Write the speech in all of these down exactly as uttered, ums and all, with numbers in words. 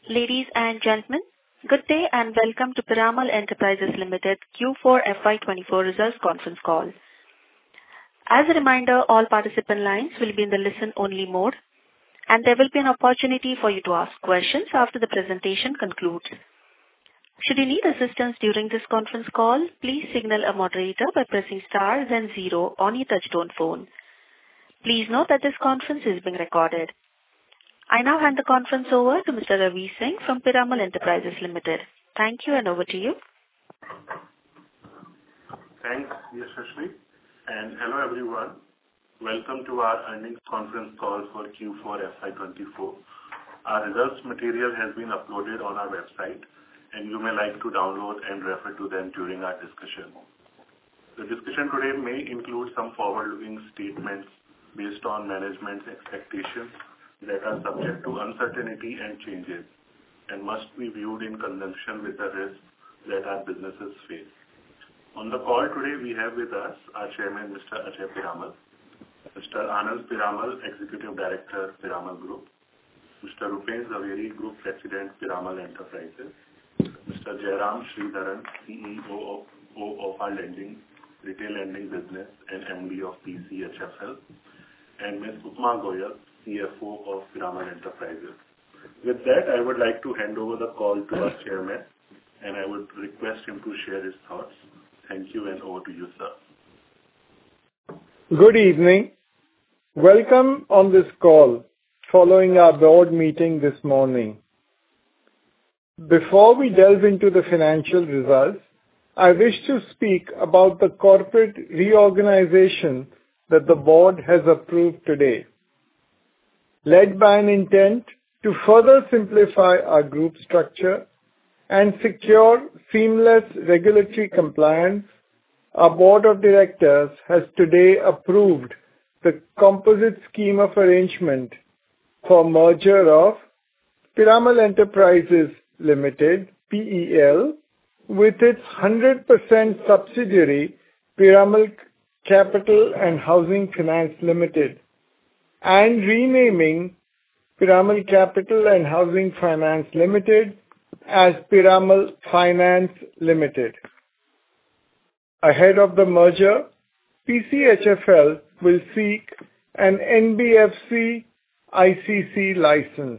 Ladies and gentlemen, good day and welcome to Piramal Enterprises Limited Q four F Y twenty-four results conference call. As a reminder, all participant lines will be in the listen-only mode, and there will be an opportunity for you to ask questions after the presentation concludes. Should you need assistance during this conference call, please signal a moderator by pressing star then zero on your touchtone phone. Please note that this conference is being recorded. I now hand the conference over to Mister Ravi Singh from Piramal Enterprises Limited. Thank you, and over to you. Thanks, Yashashri, and hello everyone. Welcome to our earnings conference call for Q four F Y twenty-four. Our results material has been uploaded on our website, and you may like to download and refer to them during our discussion. The discussion today may include some forward-looking statements based on management's expectations that are subject to uncertainty and changes and must be viewed in conjunction with the risks that our businesses face. On the call today, we have with us our Chairman, Mister Ajay Piramal, Mister Anand Piramal, Executive Director, Piramal Group, Mister Rupen Jhaveri, Group President, Piramal Enterprises, Mister Jairam Sridharan, C E O of our lending, retail lending business and M D of P C H F L, and Miz Upma Goyal, C F O of Piramal Enterprises. With that, I would like to hand over the call to our chairman, and I would request him to share his thoughts. Thank you, and over to you, sir. Good evening. Welcome on this call following our board meeting this morning. Before we delve into the financial results, I wish to speak about the corporate reorganization that the board has approved today. Led by an intent to further simplify our group structure and secure seamless regulatory compliance, our board of directors has today approved the composite scheme of arrangement for merger of Piramal Enterprises Limited, P E L, with its one hundred percent subsidiary, Piramal Capital and Housing Finance Limited, and renaming Piramal Capital and Housing Finance Limited as Piramal Finance Limited. Ahead of the merger, P C H F L will seek an N B F C I C C license.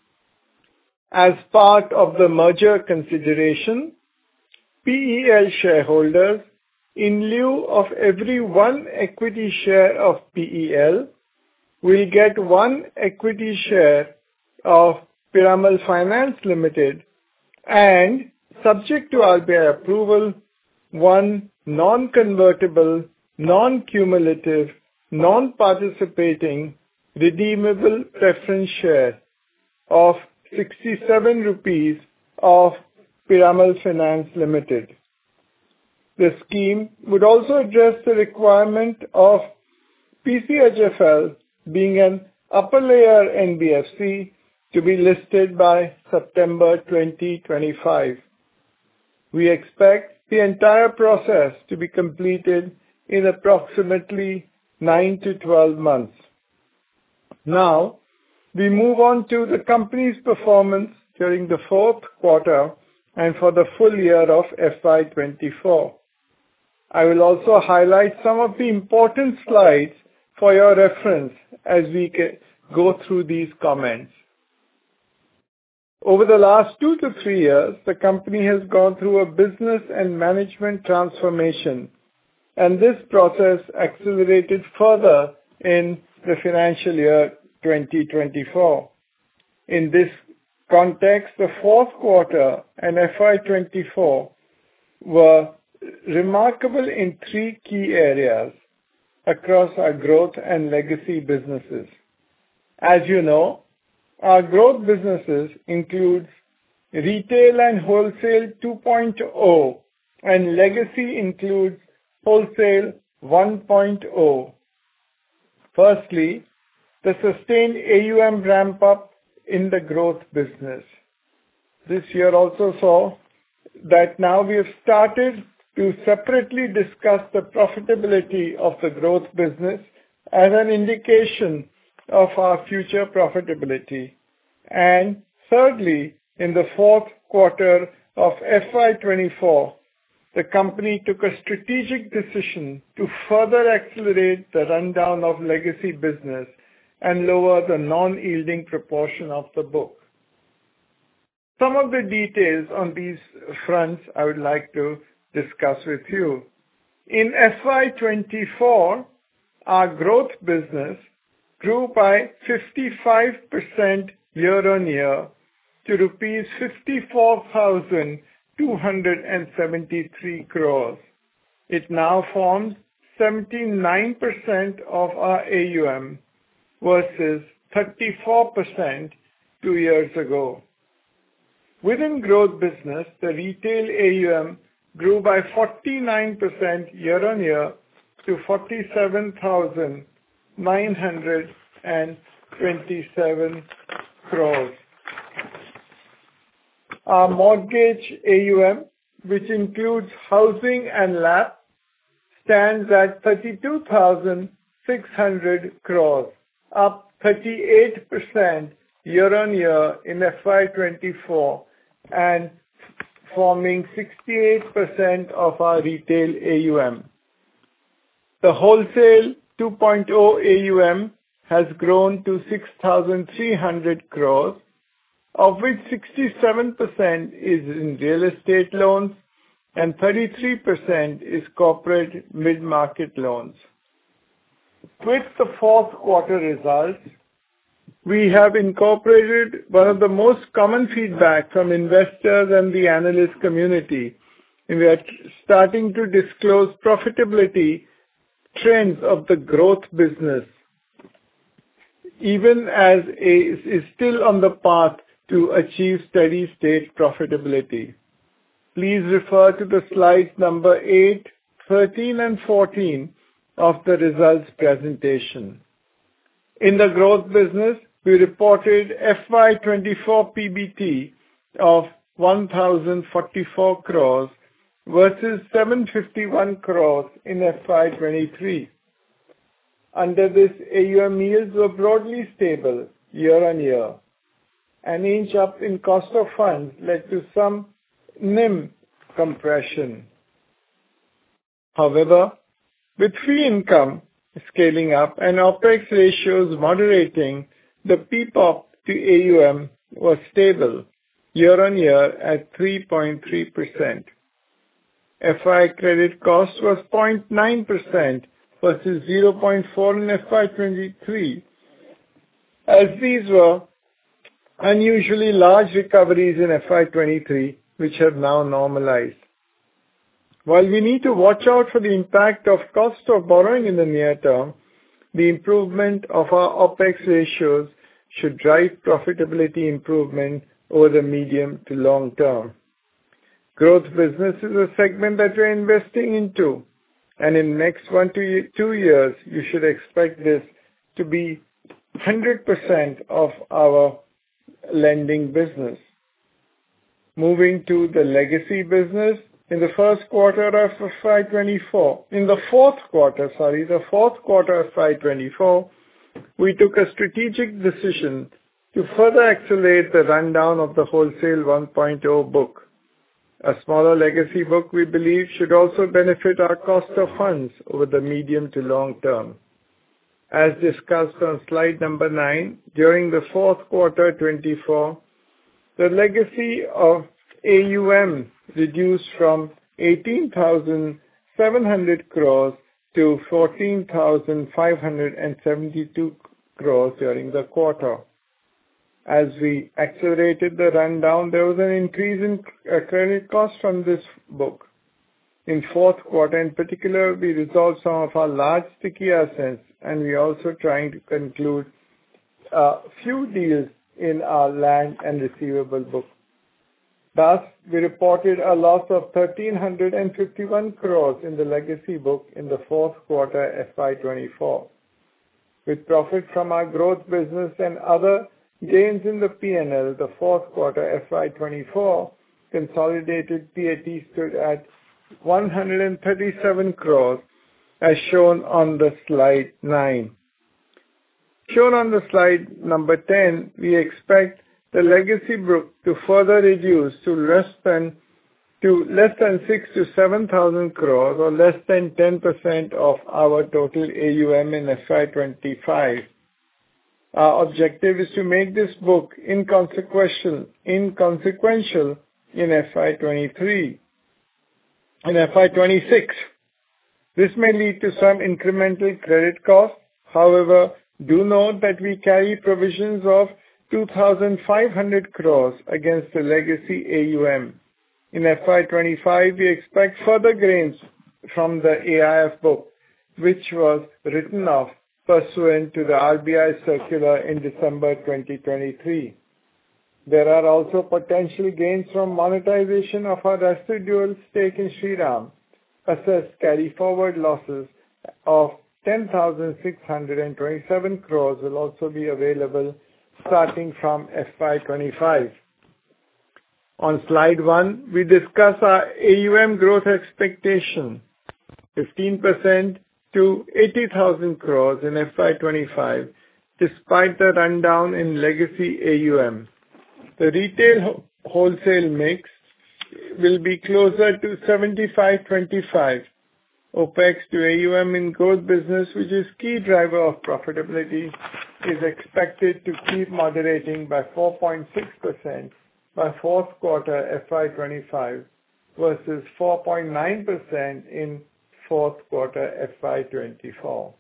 As part of the merger consideration, P E L shareholders, in lieu of every one equity share of P E L, will get one equity share of Piramal Finance Limited and, subject to R B I approval, one non-convertible, non-cumulative, non-participating, redeemable preference share of sixty-seven rupees of Piramal Finance Limited. The scheme would also address the requirement of P C H F L being an upper layer N B F C to be listed by September twenty twenty-five. We expect the entire process to be completed in approximately nine to twelve months. Now, we move on to the company's performance during the fourth quarter and for the full year of F Y twenty-four. I will also highlight some of the important slides for your reference as we go through these comments. Over the last two to three years, the company has gone through a business and management transformation, and this process accelerated further in the financial year twenty twenty-four. In this context, the fourth quarter and F Y twenty-four were remarkable in three key areas across our growth and legacy businesses. As you know, our growth businesses include Retail and Wholesale two point oh, and legacy includes Wholesale one point oh. Firstly, the sustained A U M ramp-up in the growth business. This year also saw that now we have started to separately discuss the profitability of the growth business as an indication of our future profitability. And thirdly, in the fourth quarter of F Y twenty-four, the company took a strategic decision to further accelerate the rundown of legacy business and lower the non-yielding proportion of the book. Some of the details on these fronts I would like to discuss with you. In F Y twenty-four, our growth business grew by fifty-five percent year-on-year to rupees fifty-four thousand two hundred seventy-three crores. It now forms seventy-nine percent of our A U M versus thirty-four percent two years ago. Within growth business, the retail A U M grew by forty-nine percent year-on-year to forty-seven thousand nine hundred twenty-seven crores. Our mortgage A U M, which includes housing and L A P, stands at thirty-two thousand six hundred crores, up thirty-eight percent year-on-year in F Y twenty-four and forming sixty-eight percent of our retail A U M. The wholesale two point oh A U M has grown to six thousand three hundred crores, of which sixty-seven percent is in real estate loans and thirty-three percent is corporate mid-market loans. With the fourth quarter results, we have incorporated one of the most common feedback from investors and the analyst community, and we are starting to disclose profitability trends of the growth business, even as it is still on the path to achieve steady state profitability. Please refer to the slides number eight, thirteen and fourteen of the results presentation. In the growth business, we reported F Y twenty-four P B T of one thousand forty-four crores versus seven hundred fifty-one crores in F Y twenty-three. Under this, A U M yields were broadly stable year-on-year. An inch up in cost of funds led to some N I M compression. However, with fee income scaling up and OpEx ratios moderating, the P P O P to A U M was stable year-on-year at three point three percent. F I credit cost was zero point nine percent versus zero point four in F Y twenty-three, as these were unusually large recoveries in F Y twenty-three, which have now normalized. While we need to watch out for the impact of cost of borrowing in the near term, the improvement of our OpEx ratios should drive profitability improvement over the medium to long term. Growth business is a segment that we're investing into, and in the next one to two years, you should expect this to be one hundred percent of our lending business. Moving to the legacy business, in the first quarter of F Y twenty-four, in the fourth quarter, sorry, the fourth quarter of F Y twenty-four, we took a strategic decision to further accelerate the rundown of the wholesale one point oh book. A smaller legacy book, we believe, should also benefit our cost of funds over the medium to long term. As discussed on slide number nine, during the fourth quarter twenty-four, the legacy of A U M reduced from eighteen thousand seven hundred crores to fourteen thousand five hundred seventy-two crores during the quarter. As we accelerated the rundown, there was an increase in credit costs from this book. In fourth quarter in particular, we resolved some of our large sticky assets, and we are also trying to conclude a few deals in our land and receivable book. Thus, we reported a loss of one thousand three hundred fifty-one crores in the legacy book in the fourth quarter F Y twenty-four. With profit from our growth business and other gains in the P and L, the fourth quarter F Y twenty-four consolidated P A T stood at one hundred thirty-seven crores as shown on the slide nine. Shown on the slide number ten, we expect the legacy book to further reduce to less than to less than six to seven thousand crores, or less than ten percent of our total A U M in F Y twenty-five. Our objective is to make this book inconsequential, inconsequential in F Y twenty-three. In F Y twenty-six, this may lead to some incremental credit costs. However, do note that we carry provisions of two thousand five hundred crores against the legacy A U M. In F Y twenty-five, we expect further gains from the A I F book, which was written off pursuant to the R B I circular in December twenty twenty-three. There are also potential gains from monetization of our residual stake in Shriram. Assessed carry-forward losses of ten thousand six hundred twenty-seven crores will also be available starting from F Y twenty-five. On slide one, we discuss our A U M growth expectation, fifteen percent to eighty thousand crores in F Y twenty-five, despite the rundown in legacy A U M. The retail wholesale mix will be closer to seventy-five twenty-five. OpEx to A U M in growth business, which is key driver of profitability, is expected to keep moderating by four point six percent by fourth quarter F Y twenty-five versus four point nine percent in fourth quarter F Y twenty-four.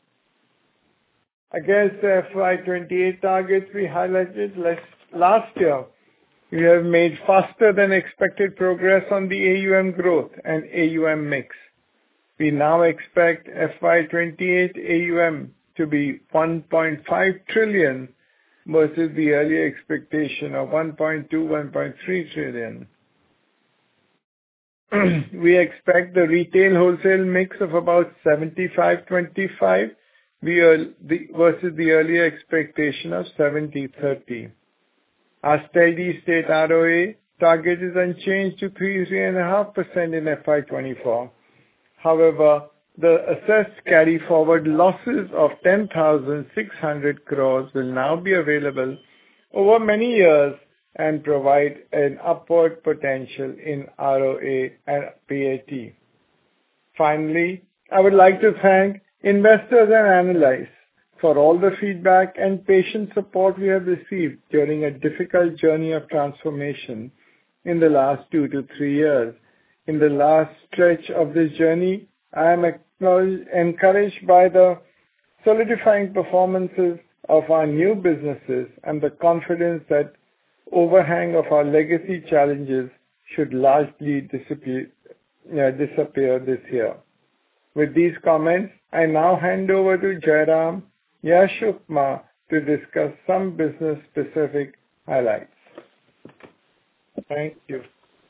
Against the F Y twenty-eight targets we highlighted last year, we have made faster than expected progress on the A U M growth and A U M mix. We now expect F Y twenty-eight A U M to be one point five trillion versus the earlier expectation of one point two, one point three trillion. We expect the retail wholesale mix of about seventy-five twenty-five versus the earlier expectation of seventy thirty. Our steady state R O A target is unchanged to three, three point five percent in F Y twenty-four. However, the assessed carry forward losses of ten thousand six hundred crores will now be available over many years and provide an upward potential in R O A and P A T. Finally, I would like to thank investors and analysts for all the feedback and patient support we have received during a difficult journey of transformation in the last two to three years. In the last stretch of this journey, I am encouraged by the solidifying performances of our new businesses and the confidence that overhang of our legacy challenges should largely disappear, uh, disappear this year. With these comments, I now hand over to Jairam Yashupma to discuss some business-specific highlights. Thank you.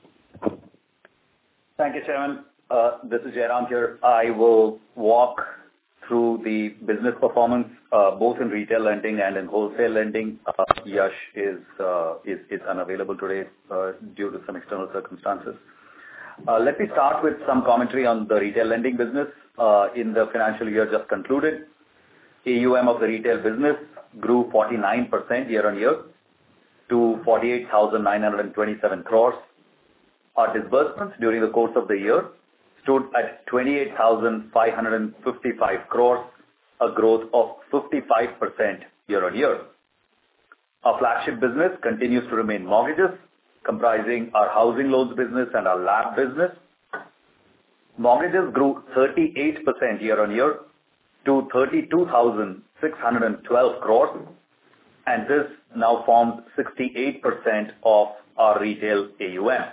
Thank you, Chairman. Uh, this is Jairam here. I will walk through the business performance, uh, both in retail lending and in wholesale lending. Uh, Yash is, uh, is is unavailable today uh, due to some external circumstances. Uh, let me start with some commentary on the retail lending business. Uh, in the financial year just concluded, A U M of the retail business grew forty-nine percent year-on-year to forty-eight thousand nine hundred twenty-seven crores. Our disbursements during the course of the year stood at twenty-eight thousand five hundred fifty-five crores, a growth of fifty-five percent year-on-year. Our flagship business continues to remain mortgages, comprising our housing loans business and our LAP business. Mortgages grew thirty-eight percent year-on-year to thirty-two thousand six hundred twelve crores, and this now forms sixty-eight percent of our retail A U M.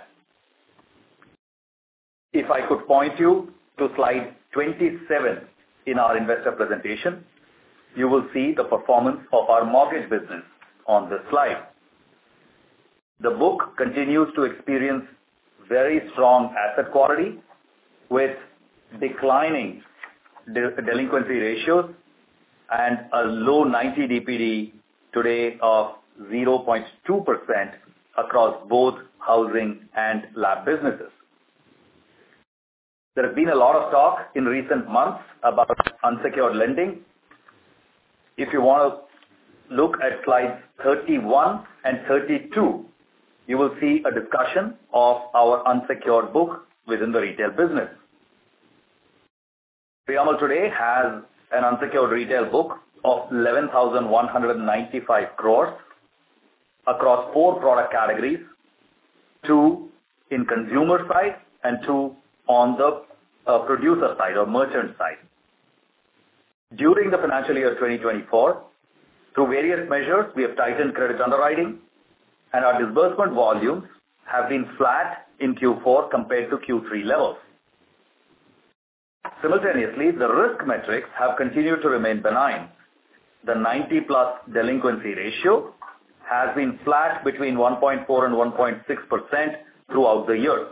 If I could point you to slide twenty-seven in our investor presentation, you will see the performance of our mortgage business on this slide. The book continues to experience very strong asset quality with declining de- delinquency ratios and a low ninety D P D today of zero point two percent across both housing and LAP businesses. There has been a lot of talk in recent months about unsecured lending. If you want look at slides thirty-one and thirty-two, you will see a discussion of our unsecured book within the retail business. Piramal today has an unsecured retail book of eleven thousand one hundred ninety-five crores across four product categories, two in consumer side and two on the uh, producer side or merchant side. During the financial year twenty twenty-four, through various measures, we have tightened credit underwriting and our disbursement volumes have been flat in Q four compared to Q three levels. Simultaneously, the risk metrics have continued to remain benign. The ninety plus delinquency ratio has been flat between one point four and one point six percent throughout the year.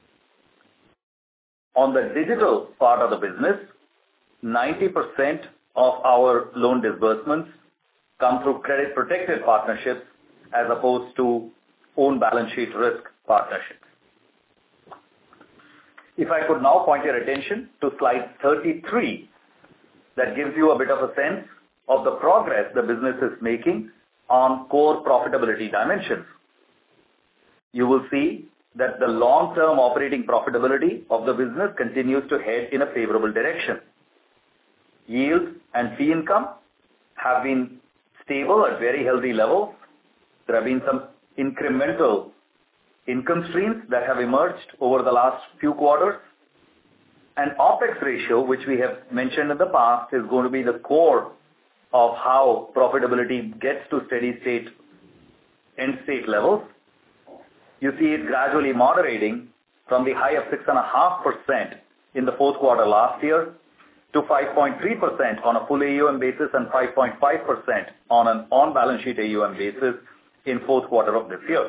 On the digital part of the business, ninety percent of our loan disbursements come through credit protected partnerships as opposed to own balance sheet risk partnerships. If I could now point your attention to slide thirty-three, that gives you a bit of a sense of the progress the business is making on core profitability dimensions. You will see that the long-term operating profitability of the business continues to head in a favorable direction. Yield and fee income have been stable at very healthy levels. There have been some incremental income streams that have emerged over the last few quarters. And OPEX ratio, which we have mentioned in the past, is going to be the core of how profitability gets to steady state, end state levels. You see it gradually moderating from the high of six point five percent in the fourth quarter last year to five point three percent on a full A U M basis and five point five percent on an on-balance sheet A U M basis in fourth quarter of this year.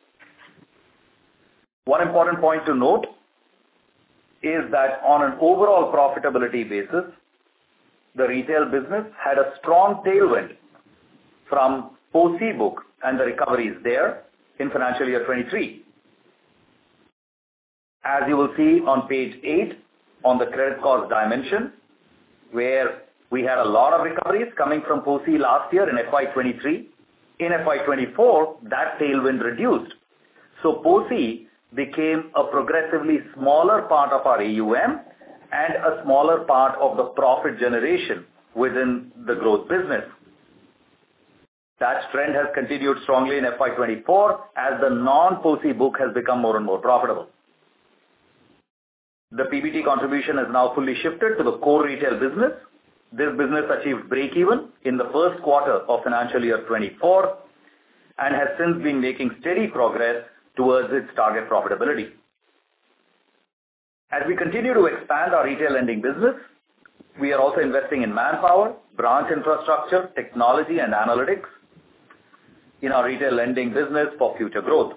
One important point to note is that on an overall profitability basis, the retail business had a strong tailwind from P O S I book and the recoveries there in financial year twenty-three. As you will see on page eight on the credit cost dimension, where we had a lot of recoveries coming from P O S I last year in F Y twenty-three. In F Y twenty-four, that tailwind reduced. So P O S I became a progressively smaller part of our A U M and a smaller part of the profit generation within the growth business. That trend has continued strongly in F Y twenty-four as the non-P O S I book has become more and more profitable. The P B T contribution is now fully shifted to the core retail business. This business achieved break-even in the first quarter of financial year twenty-four and has since been making steady progress towards its target profitability. As we continue to expand our retail lending business, we are also investing in manpower, branch infrastructure, technology and analytics in our retail lending business for future growth.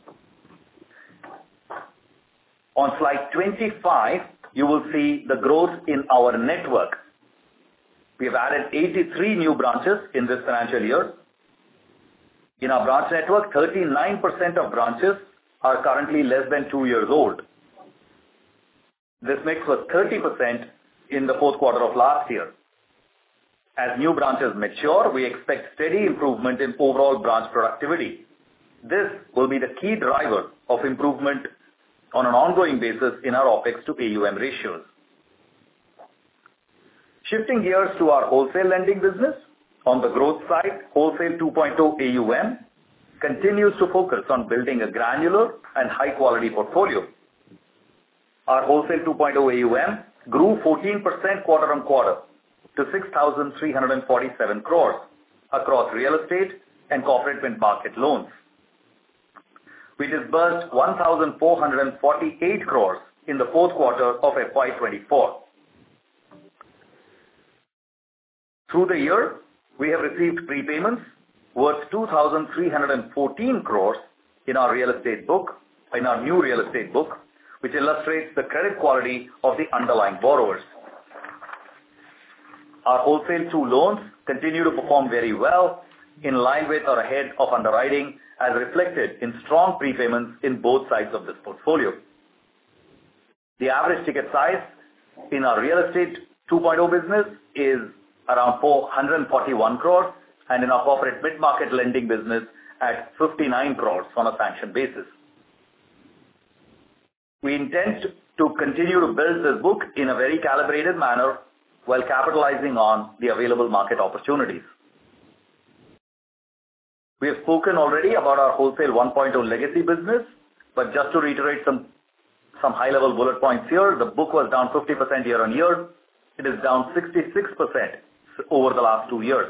On slide twenty-five, you will see the growth in our network. We have added eighty-three new branches in this financial year. In our branch network, thirty-nine percent of branches are currently less than two years old. This mix was thirty percent in the fourth quarter of last year. As new branches mature, we expect steady improvement in overall branch productivity. This will be the key driver of improvement on an ongoing basis in our OPEX to A U M ratios. Shifting gears to our wholesale lending business, on the growth side, Wholesale two point oh A U M continues to focus on building a granular and high-quality portfolio. Our Wholesale two point oh A U M grew fourteen percent quarter-on-quarter to six thousand three hundred forty-seven crores across real estate and corporate mid-market loans. We disbursed one thousand four hundred forty-eight crores in the fourth quarter of F Y twenty-four. Through the year, we have received prepayments worth two thousand three hundred fourteen crores in our real estate book, in our new real estate book, which illustrates the credit quality of the underlying borrowers. Our Wholesale two loans continue to perform very well, in line with or ahead of underwriting, as reflected in strong prepayments in both sides of this portfolio. The average ticket size in our real estate two point oh business is around four hundred forty-one crores, and in our corporate mid-market lending business at fifty-nine crores on a sanction basis. We intend to continue to build this book in a very calibrated manner while capitalizing on the available market opportunities. We have spoken already about our wholesale one point oh legacy business, but just to reiterate some, some high-level bullet points here, the book was down fifty percent year-on-year. It is down sixty-six percent over the last two years.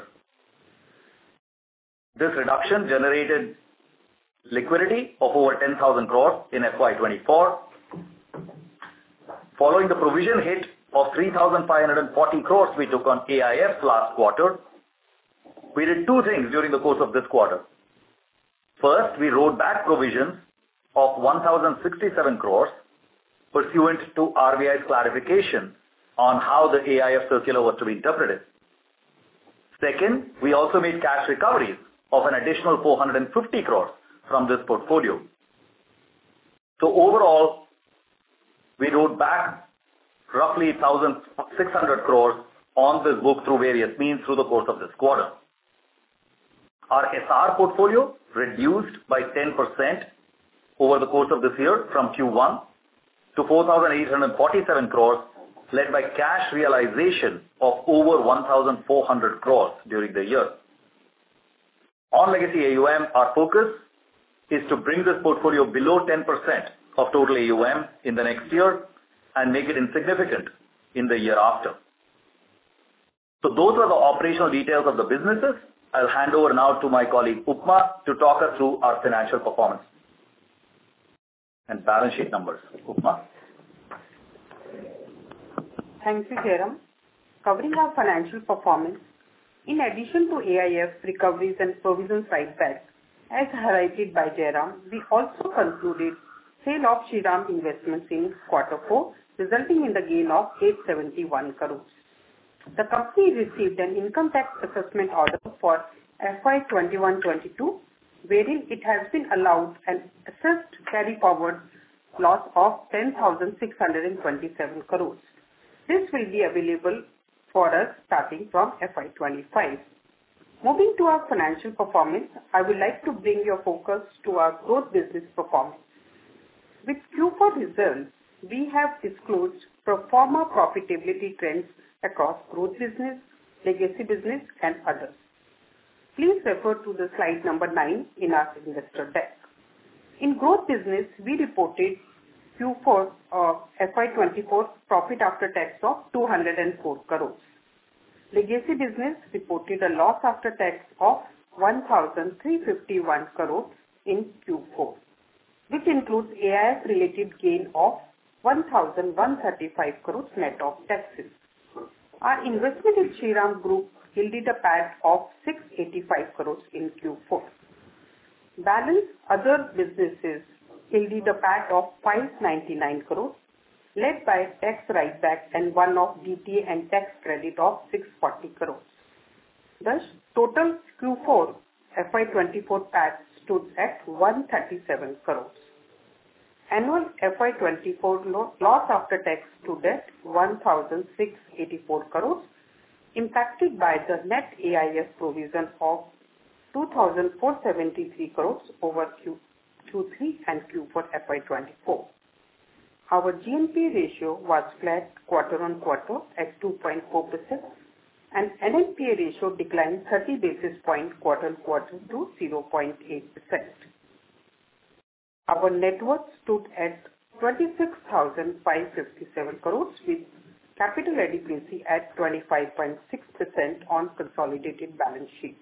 This reduction generated liquidity of over ten thousand crores in F Y twenty-four. Following the provision hit of three thousand five hundred forty crores we took on A I F last quarter, we did two things during the course of this quarter. First, we wrote back provisions of one thousand sixty-seven crores pursuant to R B I's clarification on how the A I F circular was to be interpreted. Second, we also made cash recoveries of an additional four hundred fifty crores from this portfolio. So overall, we wrote back roughly one thousand six hundred crores on this book through various means through the course of this quarter. Our S R portfolio reduced by ten percent over the course of this year from Q one to four thousand eight hundred forty-seven crores, led by cash realization of over one thousand four hundred crores during the year. On legacy A U M, our focus is to bring this portfolio below ten percent of total A U M in the next year and make it insignificant in the year after. So those are the operational details of the businesses. I'll hand over now to my colleague Upma to talk us through our financial performance and balance sheet numbers. Upma. Thank you, Jairam. Covering our financial performance, in addition to A I F recoveries and provision write-backs, as highlighted by Jairam, we also concluded sale of Shriram Investments in quarter four, resulting in the gain of eight hundred seventy-one crores. The company received an income tax assessment order for F Y twenty-one twenty-two, wherein it has been allowed an assessed carry-forward loss of ten thousand six hundred twenty-seven crores. This will be available for us starting from F Y twenty-five. Moving to our financial performance, I would like to bring your focus to our growth business performance. With Q four results, we have disclosed pro forma profitability trends across growth business, legacy business, and others. Please refer to the slide number nine in our investor deck. In growth business, we reported Q four of F Y twenty-four profit after tax of two hundred four crores. Legacy business reported a loss after tax of one thousand three hundred fifty-one crores in Q four, which includes A I F related gain of one thousand one hundred thirty-five crores net of taxes. Our investment in Shriram Group yielded a P A T of six hundred eighty-five crores in Q four. Balance other businesses yielded a P A T of five hundred ninety-nine crores, led by tax write-back and one-off D T A and tax credit of six hundred forty crores. Thus, total Q four F Y twenty-four P A T stood at one hundred thirty-seven crores. Annual F Y twenty-four loss after tax stood at one thousand six hundred eighty-four crores, impacted by the net A I F provision of two thousand four hundred seventy-three crores over Q, Q3 and Q four F Y twenty-four. Our G N P A ratio was flat quarter on quarter at two point four percent and N N P A ratio declined thirty basis points quarter on quarter to zero point eight percent. Our net worth stood at twenty-six thousand five hundred fifty-seven crores with capital adequacy at twenty-five point six percent on consolidated balance sheet.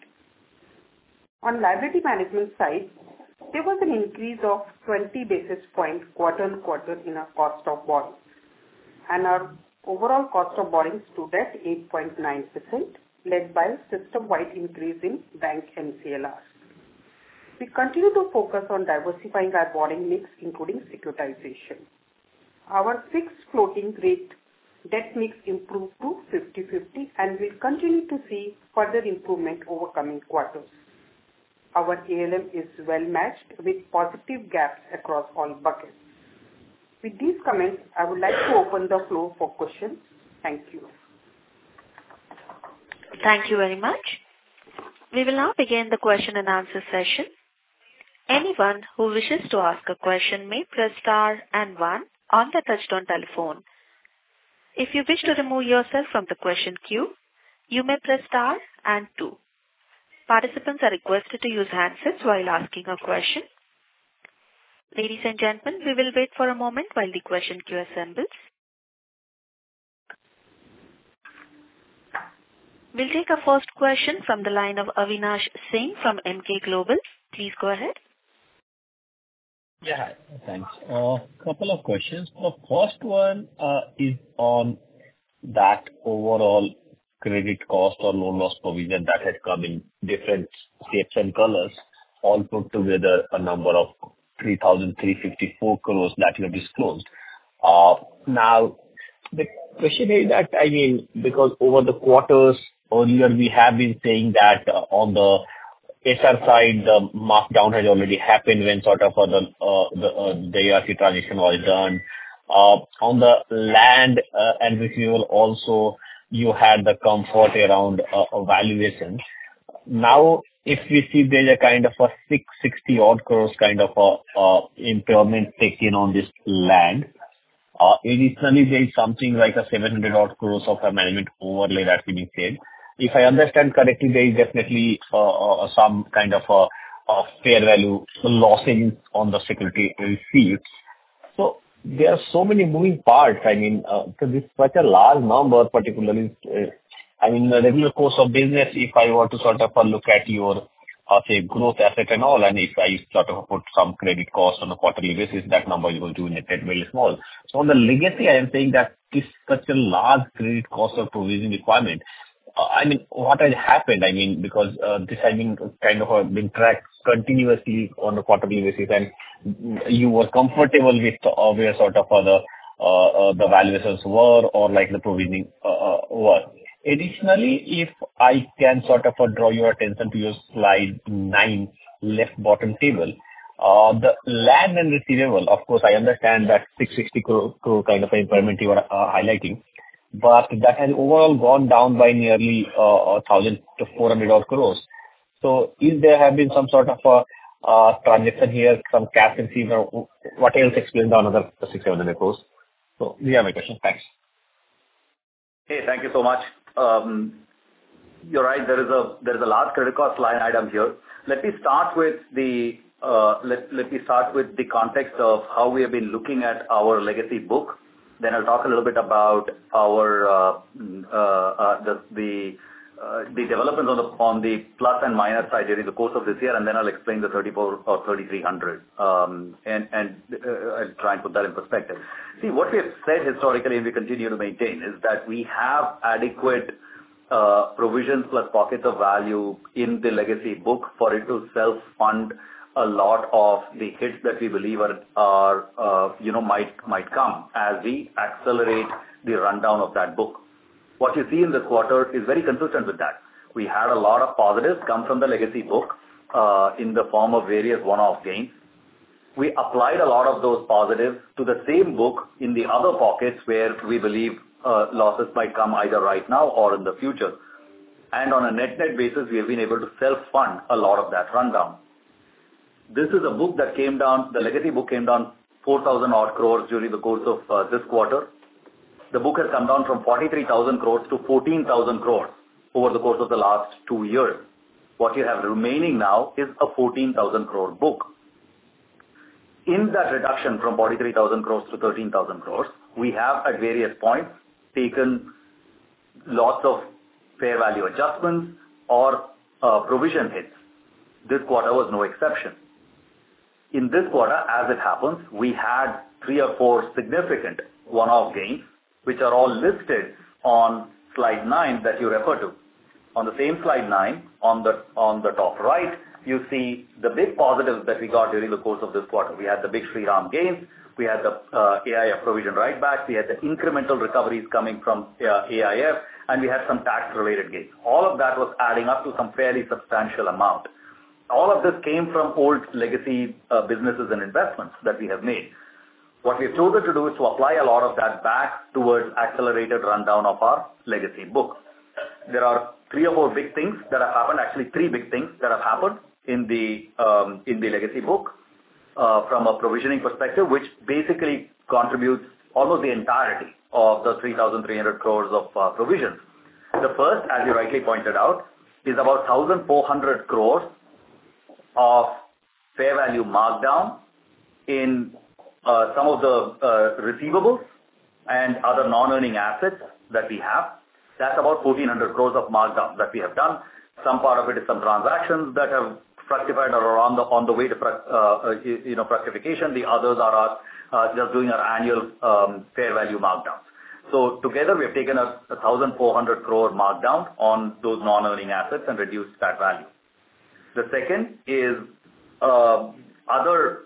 On liability management side, there was an increase of twenty basis points quarter on quarter in our cost of borrowing, and our overall cost of borrowing stood at eight point nine percent, led by system-wide increase in bank M C L Rs. We continue to focus on diversifying our borrowing mix, including securitization. Our fixed floating rate debt mix improved to fifty fifty and will continue to see further improvement over coming quarters. Our A L M is well matched with positive gaps across all buckets. With these comments, I would like to open the floor for questions. Thank you. Thank you very much. We will now begin the question and answer session. Anyone who wishes to ask a question may press star and one on the touchtone telephone. If you wish to remove yourself from the question queue, you may press star and two. Participants are requested to use handsets while asking a question. Ladies and gentlemen, we will wait for a moment while the question queue assembles. We'll take our first question from the line of Avinash Singh from Emkay Global. Please go ahead. Yeah, thanks. A uh, couple of questions. The first one uh, is on that overall credit cost or loan loss provision that had come in different shapes and colors, all put together a number of three thousand three hundred fifty-four crores that you have disclosed. Uh, now, the question is that, I mean, because over the quarters earlier we have been saying that uh, on the S R side, the markdown has already happened when sort of uh, the uh, the, uh, the A R C transition was done. Uh, on the land uh, and receivable also, you had the comfort around uh, valuation. Now, if we see there's a kind of a six hundred sixty odd crores kind of a uh, impairment taken on this land. Uh, additionally, there is something like a seven hundred odd crores of a management overlay that's being said. If I understand correctly, there is definitely uh, uh, some kind of a, a fair value losses on the security receipts. So there are so many moving parts. I mean, uh, because this is such a large number, particularly, uh, I mean, the regular course of business, if I were to sort of uh, look at your, uh, say, growth asset and all, and if I sort of put some credit cost on a quarterly basis, that number is going to be very small. So on the legacy, I am saying that this such a large credit cost or provision requirement. Uh, I mean, what has happened? I mean, because uh, this has been kind of uh, been tracked continuously on a quarterly basis, and you were comfortable with uh, where sort of uh, the uh, uh, the valuations were, or like the provisioning uh, uh, were. Additionally, if I can sort of uh, draw your attention to your slide nine, left bottom table, uh, the land and receivable. Of course, I understand that six hundred sixty crore, crore kind of impairment you are uh, highlighting. But that has overall gone down by nearly uh, one thousand four hundred odd crores. So is there have been some sort of a uh, transaction here, some cash received, or what else explains the another six seven hundred crores? So these are my questions. Thanks. Hey, thank you so much. Um, you're right. There is a there is a large credit cost line item here. Let me start with the uh, let let me start with the context of how we have been looking at our legacy book. Then I'll talk a little bit about our uh, uh, uh, the the, uh, the developments on the on the plus and minus side during the course of this year, and then I'll explain the thirty-four or thirty-three hundred, um, and and uh, I'll try and put that in perspective. See, what we have said historically, and we continue to maintain, is that we have adequate uh, provisions plus pockets of value in the legacy book for it to self-fund a lot of the hits that we believe are, are uh, you know, might might come as we accelerate the rundown of that book. What you see in this quarter is very consistent with that. We had a lot of positives come from the legacy book uh, in the form of various one-off gains. We applied a lot of those positives to the same book in the other pockets where we believe uh, losses might come either right now or in the future. And on a net-net basis, we have been able to self-fund a lot of that rundown. This is a book that came down, the legacy book came down four thousand odd crores during the course of uh, this quarter. The book has come down from forty-three thousand crores to fourteen thousand crores over the course of the last two years. What you have remaining now is a fourteen thousand crore book. In that reduction from forty-three thousand crores to thirteen thousand crores, we have at various points taken lots of fair value adjustments or uh, provision hits. This quarter was no exception. In this quarter, as it happens, we had three or four significant one-off gains, which are all listed on slide nine that you refer to. On the same slide nine, on the on the top right, you see the big positives that we got during the course of this quarter. We had the big Sri Ram gains, we had the uh, A I F provision write-backs, we had the incremental recoveries coming from uh, A I F, and we had some tax-related gains. All of that was adding up to some fairly substantial amount. All of this came from old legacy uh, businesses and investments that we have made. What we've chosen to do is to apply a lot of that back towards accelerated rundown of our legacy book. There are three or four big things that have happened, actually three big things that have happened in the um, in the legacy book uh, from a provisioning perspective, which basically contributes almost the entirety of the three thousand three hundred crores of uh, provisions. The first, as you rightly pointed out, is about one thousand four hundred crores of fair value markdown in uh, some of the uh, receivables and other non-earning assets that we have. That's about fourteen hundred crores of markdown that we have done. Some part of it is some transactions that have fructified or are on the on the way to uh, you know fructification. The others are us uh, just doing our annual um, fair value markdowns. So together we have taken a one thousand four hundred crore markdown on those non-earning assets and reduced that value. The second is uh, other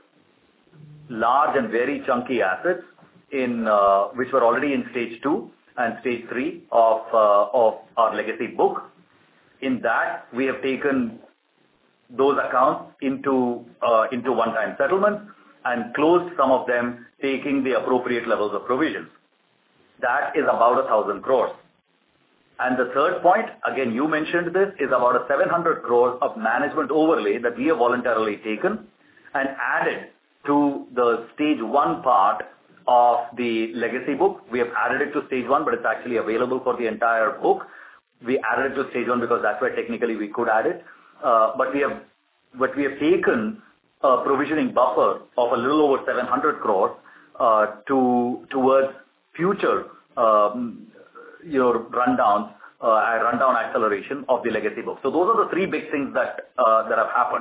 large and very chunky assets in uh, which were already in stage two and stage three of uh, of our legacy book. In that, we have taken those accounts into uh, into one-time settlements and closed some of them, taking the appropriate levels of provisions. That is about a thousand crores. And the third point, again, you mentioned this, is about a seven hundred crores of management overlay that we have voluntarily taken and added to the stage one part of the legacy book. We have added it to stage one, but it's actually available for the entire book. We added it to stage one because that's where technically we could add it. Uh, but we have, but we have taken a provisioning buffer of a little over seven hundred crores uh, to towards future, um, you know, rundowns, uh, rundown acceleration of the legacy book. So those are the three big things that uh, that have happened.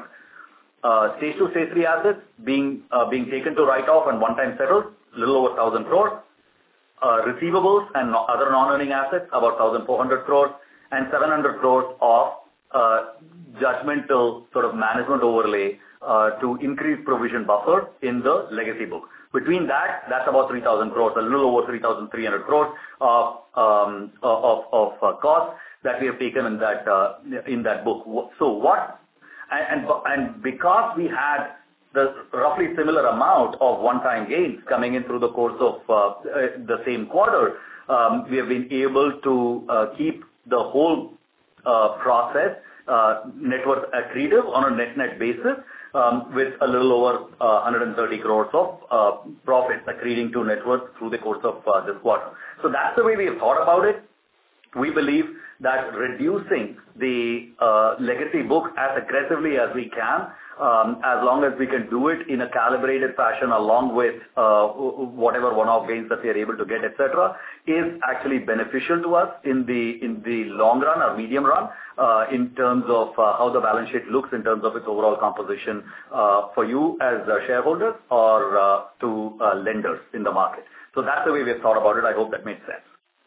Uh, stage two, stage three assets being uh, being taken to write off and one-time settled, a little over one thousand crores. Uh, receivables and no, other non-earning assets, about one thousand four hundred crores, and seven hundred crores of uh, judgmental sort of management overlay uh, to increase provision buffer in the legacy book. Between that, that's about three thousand crores, a little over three thousand three hundred crores of um, of, of uh, costs that we have taken in that uh, in that book. So what? And, and and because we had the roughly similar amount of one-time gains coming in through the course of uh, the same quarter, um, we have been able to uh, keep the whole uh, process uh, net worth accretive on a net-net basis, um, with a little over uh, one hundred thirty crores of uh, profits accreting to net worth through the course of uh, this quarter. So that's the way we have thought about it. We believe that reducing the uh, legacy book as aggressively as we can, um, as long as we can do it in a calibrated fashion along with uh, whatever one-off gains that we are able to get, et cetera, is actually beneficial to us in the in the long run or medium run uh, in terms of uh, how the balance sheet looks in terms of its overall composition uh, for you as uh, shareholders or uh, to uh, lenders in the market. So that's the way we have thought about it. I hope that made sense.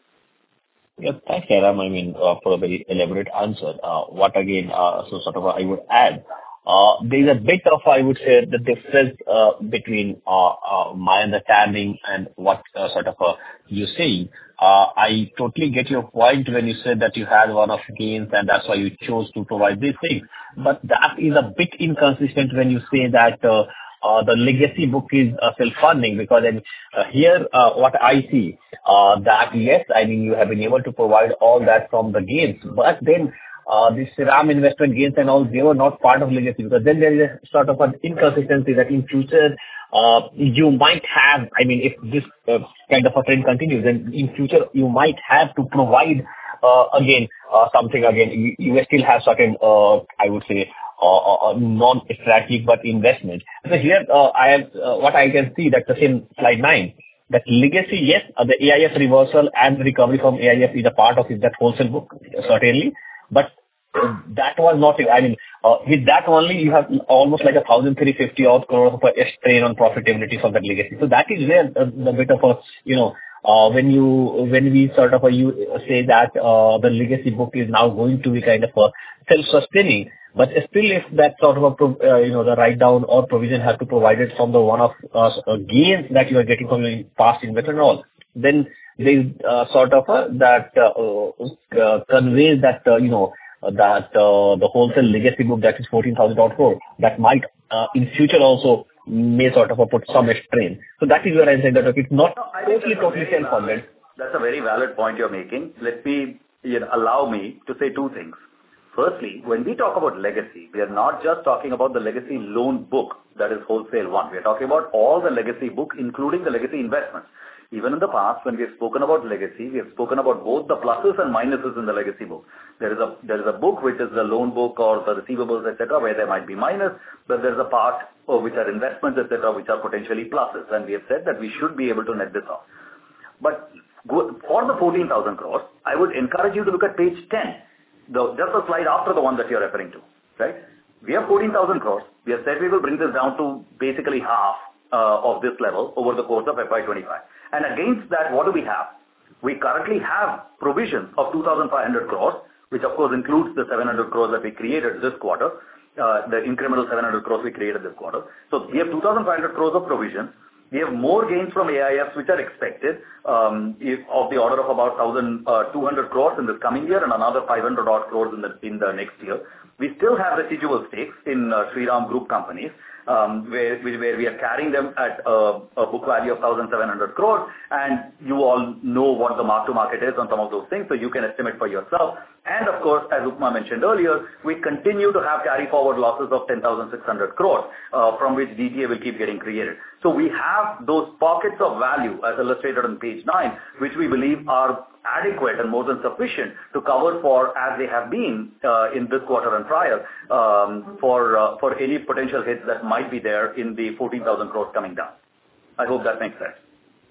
Yeah, thanks, Jairam. I mean, uh, for a very elaborate answer. Uh, what again, uh, so sort of uh, I would add, uh, there is a bit of, I would say, the difference uh, between uh, uh, my understanding and what uh, sort of uh, you're saying. Uh, I totally get your point when you said that you had one-off gains and that's why you chose to provide these things. But that is a bit inconsistent when you say that uh, Uh, the legacy book is uh, self-funding, because then uh, here uh, what I see uh, that yes, I mean you have been able to provide all that from the gains, but then uh, the Shriram investment gains and all, they were not part of legacy, because then there is a sort of an inconsistency that in future uh, you might have, I mean if this uh, kind of a trend continues, then in future you might have to provide uh, again uh, something again, you, you still have certain uh, I would say Uh, uh, non-strategic but investment. So here, uh, I have uh, what I can see that the same slide nine, that legacy, yes, uh, the A I F reversal and recovery from A I F is a part of it, that wholesale book, certainly, but uh, that was not, I mean, uh, with that only you have almost like a one thousand three hundred fifty odd crore of a strain on profitability from that legacy. So that is where uh, the bit of a, you know, Uh, when you when we sort of uh, you say that uh, the legacy book is now going to be kind of a self-sustaining, but still if that sort of a pro, uh, you know the write down or provision have to provide it from the one of uh, gains that you are getting from your past investment and all, then there is uh, sort of a, that uh, uh, conveys that uh, you know that uh, the wholesale legacy book that is fourteen thousand odd crore that might uh, in future also may sort of put some strain. So that is where I said that okay, it's not no, totally, totally self-funded. That's a very valid point you're making. Let me you know, allow me to say two things. Firstly, when we talk about legacy, we are not just talking about the legacy loan book, that is wholesale one. We are talking about all the legacy book, including the legacy investments. Even in the past, when we have spoken about legacy, we have spoken about both the pluses and minuses in the legacy book. There is a there is a book which is the loan book or the receivables, et cetera, where there might be minus, but there is a part oh, which are investments, et cetera, which are potentially pluses. And we have said that we should be able to net this off. But go, for the fourteen thousand crores, I would encourage you to look at page ten, the, just a slide after the one that you're referring to, right? We have fourteen thousand crores. We have said we will bring this down to basically half uh, of this level over the course of F Y twenty-five. And against that, what do we have? We currently have provisions of two thousand five hundred crores, which of course includes the seven hundred crores that we created this quarter, uh, the incremental seven hundred crores we created this quarter. So we have two thousand five hundred crores of provisions. We have more gains from A I Fs which are expected um, if, of the order of about one thousand two hundred crores in this coming year and another five hundred odd crores in the, in the next year. We still have residual stakes in uh, Shriram Group companies, um, where, where we are carrying them at a, a book value of one thousand seven hundred crores, and you all know what the mark to market is on some of those things, so you can estimate for yourself. And of course, as Upma mentioned earlier, we continue to have carry forward losses of ten thousand six hundred crores, uh, from which D T A will keep getting created. So we have those pockets of value, as illustrated on page nine, which we believe are adequate and more than sufficient to cover for, as they have been uh, in this quarter and prior, um, for uh, for any potential hits that might be there in the fourteen thousand crores coming down. I hope that makes sense.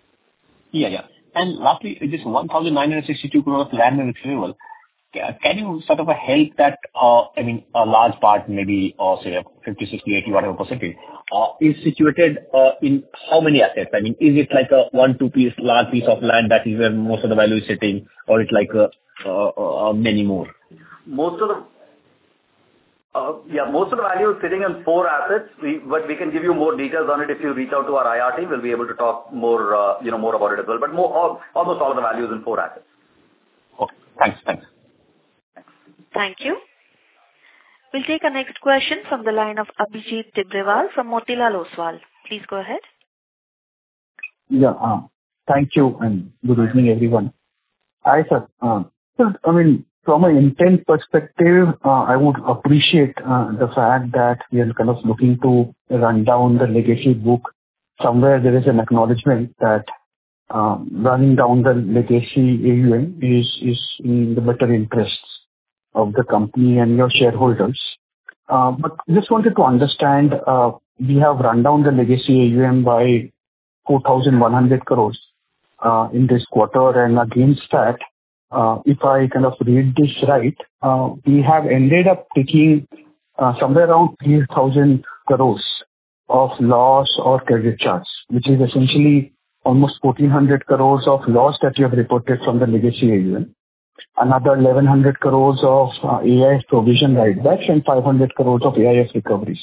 Yeah, yeah. And lastly, this one thousand nine hundred sixty-two crores of land and receivable, can you sort of help that, uh, I mean, a large part, maybe, or say fifty, sixty, eighty, whatever percentage, uh, is situated uh, in how many assets? I mean, is it like a one, two piece, large piece of land that is where most of the value is sitting, or it's like a, uh, uh, many more? Most of the Uh, yeah, most of the value is sitting in four assets, we, but we can give you more details on it if you reach out to our I R team. We'll be able to talk more, uh, you know, more about it as well. But more, all, almost all of the value is in four assets. Okay, thanks, thanks. Thank you. We'll take our next question from the line of Abhijit Tibrewal from Motilal Oswal. Please go ahead. Yeah, uh, thank you and good evening, everyone. Hi, sir. Uh, so, I mean, from an intent perspective, uh, I would appreciate uh, the fact that we are kind of looking to run down the legacy book. Somewhere there is an acknowledgement that um, running down the legacy A U M is, is in the better interests of the company and your shareholders. Uh, but just wanted to understand, uh, we have run down the legacy A U M by four thousand one hundred crores uh, in this quarter, and against that, Uh, if I kind of read this right, uh, we have ended up taking uh, somewhere around three thousand crores of loss or credit charge, which is essentially almost fourteen hundred crores of loss that you have reported from the legacy A U M. Another eleven hundred crores of uh, A I F provision write-backs and five hundred crores of A I F recoveries.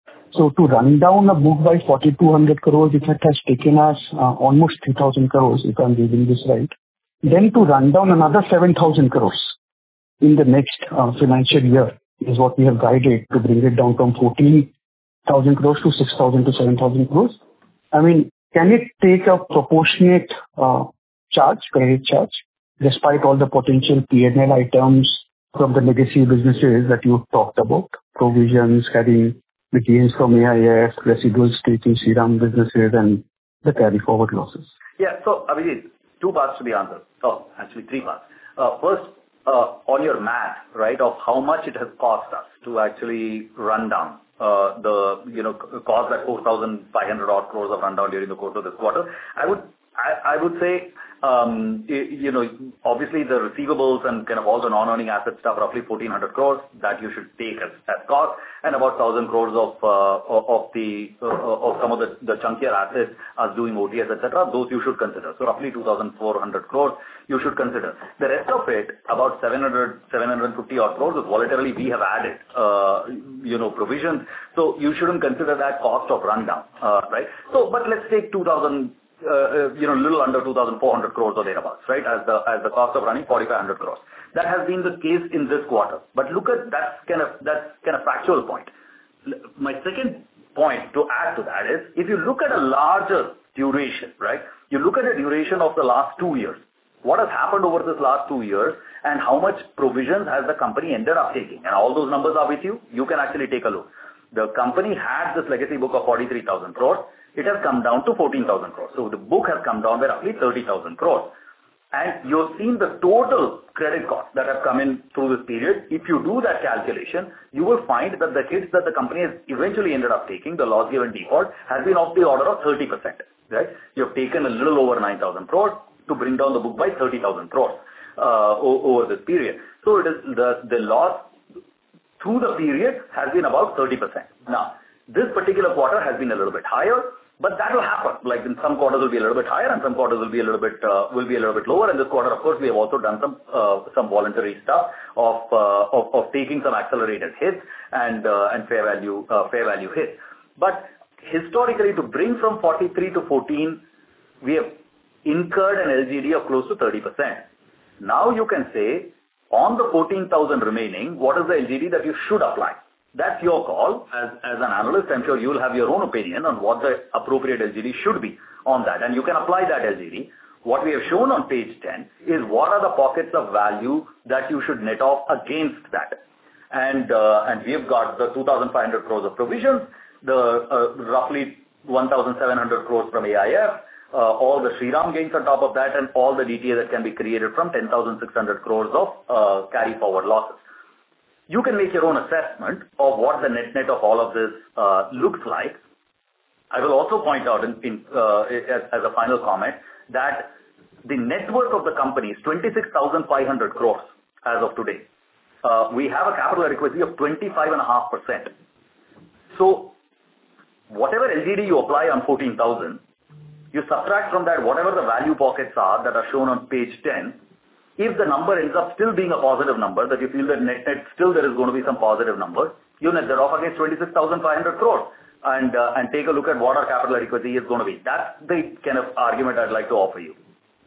So to run down a book by forty-two hundred crores, it has taken us uh, almost three thousand crores, if I'm reading this right. Then to run down another seven thousand crores in the next uh, financial year is what we have guided to bring it down from fourteen thousand crores to six thousand to seven thousand crores. I mean, can it take a proportionate uh, charge, credit charge, despite all the potential P and L items from the legacy businesses that you talked about, provisions, carrying the gains from A I F, residual stake in Shriram businesses, and the carry forward losses? Yeah, so Abhijit, two parts to the answer. Oh, actually three parts. Uh, first, uh, on your math, right, of how much it has cost us to actually run down uh, the, you know, cost that four thousand five hundred odd crores of rundown during the course of this quarter, I would, I, I would say, um, you know, obviously the receivables and kind of all the non-earning asset stuff, roughly fourteen hundred crores that you should take as, as cost, and about one thousand crores of uh, of the uh, of some of the, the chunkier assets as doing O T S, et cetera. Those you should consider. So roughly two thousand four hundred crores you should consider. The rest of it, about seven hundred, seven hundred fifty odd crores, is voluntarily we have added, uh, you know, provisions. So you shouldn't consider that cost of rundown, uh, right? So, but let's take two thousand. Uh, you know, little under two thousand four hundred crores or thereabouts, right, as the as the cost of running forty-five hundred crores. That has been the case in this quarter. But look at that kind of that's kind of factual point. My second point to add to that is, if you look at a larger duration, right, you look at a duration of the last two years, what has happened over this last two years and how much provisions has the company ended up taking. And all those numbers are with you. You can actually take a look. The company had this legacy book of forty-three thousand crores. It has come down to fourteen thousand crores. So the book has come down by roughly thirty thousand crores. And you've seen the total credit costs that have come in through this period. If you do that calculation, you will find that the hits that the company has eventually ended up taking, the loss given default, has been of the order of thirty percent. Right? You've taken a little over nine thousand crores to bring down the book by thirty thousand crores uh, over this period. So it is the, the loss through the period has been about thirty percent. Now, this particular quarter has been a little bit higher. But that will happen. Like in some quarters will be a little bit higher, and some quarters will be a little bit uh, will be a little bit lower. And this quarter, of course, we have also done some uh, some voluntary stuff of, uh, of of taking some accelerated hits and uh, and fair value uh, fair value hits. But historically, to bring from forty-three to fourteen, we have incurred an L G D of close to thirty percent. Now you can say on the fourteen thousand remaining, what is the L G D that you should apply? That's your call. As, as an analyst, I'm sure you'll have your own opinion on what the appropriate L G D should be on that. And you can apply that L G D. What we have shown on page ten is what are the pockets of value that you should net off against that. And, uh, and we have got the two thousand five hundred crores of provisions, the uh, roughly one thousand seven hundred crores from A I F, uh, all the Shriram gains on top of that, and all the D T A that can be created from ten thousand six hundred crores of uh, carry forward losses. You can make your own assessment of what the net net of all of this uh, looks like. I will also point out in, in, uh, as, as a final comment that the net worth of the company is twenty-six thousand five hundred crores as of today. Uh, we have a capital adequacy of twenty-five point five percent. So whatever L G D you apply on fourteen thousand, you subtract from that whatever the value pockets are that are shown on page ten. If the number ends up still being a positive number, that you feel that net net still there is going to be some positive numbers, you net that off against twenty-six thousand five hundred crores and uh, and take a look at what our capital adequacy is going to be. That's the kind of argument I'd like to offer you.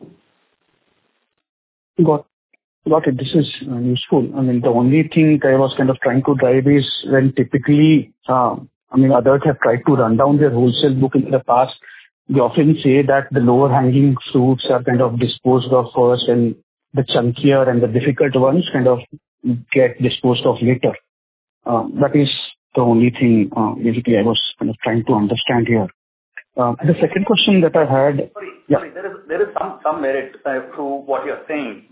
Got, got it. This is uh, useful. I mean, the only thing I was kind of trying to drive is when typically, um, I mean, others have tried to run down their wholesale book in the past. They often say that the lower hanging fruits are kind of disposed of first and the chunkier and the difficult ones kind of get disposed of later. Uh, that is the only thing uh, basically I was kind of trying to understand here. Uh, the second question that I had... Sorry, yeah. sorry there is there is some, some merit uh, to what you're saying.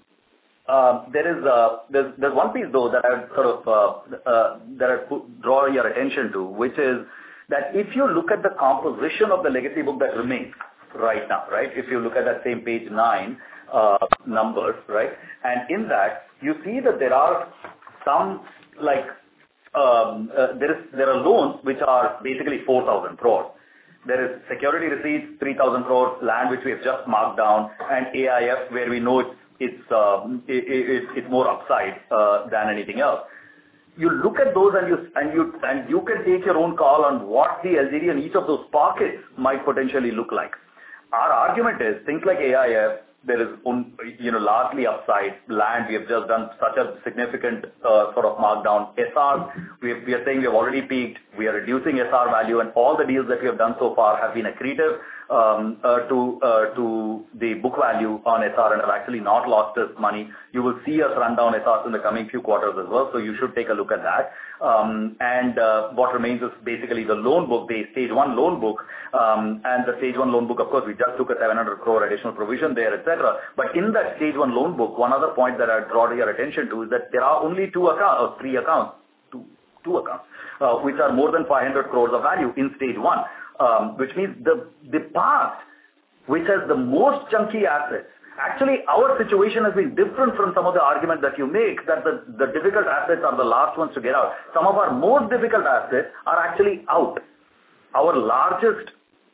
Uh, there is uh, there's, there's one piece though that I would sort of uh, uh, that I put, draw your attention to, which is that if you look at the composition of the legacy book that remains right now, right? If you look at that same page nine, Uh, numbers, right? And in that, you see that there are some like um, uh, there is there are loans which are basically four thousand crores. There is security receipts three thousand crores, land which we have just marked down, and A I F where we know it's it's um, it, it, it's more upside uh, than anything else. You look at those and you and you and you can take your own call on what the L G D in each of those pockets might potentially look like. Our argument is things like A I F. There is, you know, largely upside land. We have just done such a significant uh, sort of markdown. S R, we, have, we are saying we have already peaked. We are reducing S R value, and all the deals that we have done so far have been accretive um, uh, to uh, to the book value on S R and have actually not lost us money. You will see us run down S Rs in the coming few quarters as well, so you should take a look at that. Um, and uh, what remains is basically the loan book, the stage one loan book, um, and the stage one loan book, of course, we just took a seven hundred crore additional provision there, et cetera. But in that stage one loan book, one other point that I draw your attention to is that there are only two accounts, or three accounts, two, two accounts, uh, which are more than five hundred crores of value in stage one, um, which means the, the past, which has the most chunky assets. Actually, our situation has been different from some of the arguments that you make, that the, the difficult assets are the last ones to get out. Some of our most difficult assets are actually out. Our largest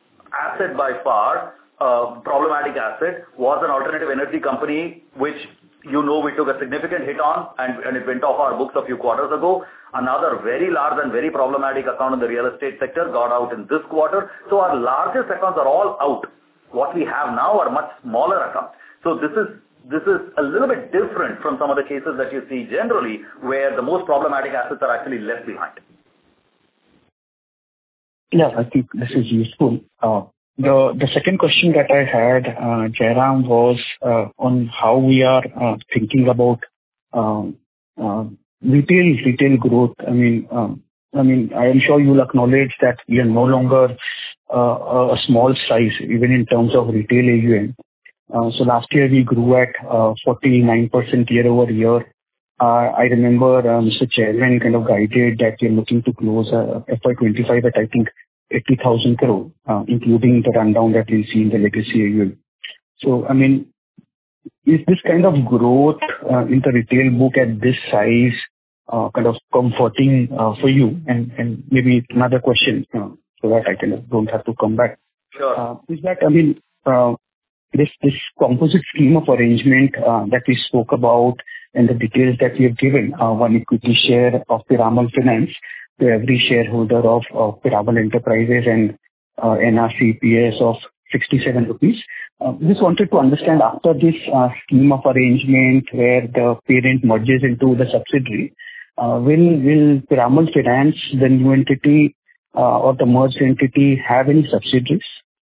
asset by far, uh, problematic asset, was an alternative energy company, which you know we took a significant hit on, and, and it went off our books a few quarters ago. Another very large and very problematic account in the real estate sector got out in this quarter. So our largest accounts are all out. What we have now are much smaller accounts. So this is this is a little bit different from some of the cases that you see generally, where the most problematic assets are actually left behind. Yeah, I think this is useful. Uh, the the second question that I had, uh, Jairam, was uh, on how we are uh, thinking about um, uh, retail retail growth. I mean, um, I mean, I am sure you'll acknowledge that we are no longer uh, a small size, even in terms of retail A U M. Uh, so last year we grew at uh, forty-nine percent year over year. Uh, I remember uh, Mister Chairman kind of guided that we're looking to close uh, F Y twenty-five at, I think, eighty thousand crore, uh, including the rundown that we'll see in the legacy A U M. So, I mean, is this kind of growth uh, in the retail book at this size uh, kind of comforting uh, for you? And, and maybe another question, uh, so that I kind of don't have to come back. Sure. Uh, is that, I mean, uh, this this composite scheme of arrangement uh, that we spoke about and the details that we have given, uh, one equity share of Piramal Finance to every shareholder of, of Piramal Enterprises and uh, N R C P S of sixty-seven rupees. Uh, just wanted to understand, after this uh, scheme of arrangement where the parent merges into the subsidiary, uh, will will Piramal Finance, the new entity uh, or the merged entity, have any subsidiaries?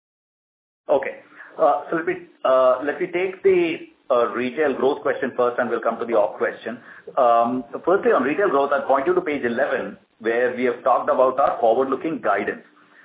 Okay. Uh, so let me uh, let me take the uh, retail growth question first, and we'll come to the op question. Um, so firstly, on retail growth, I'll point you to page eleven, where we have talked about our forward-looking guidance.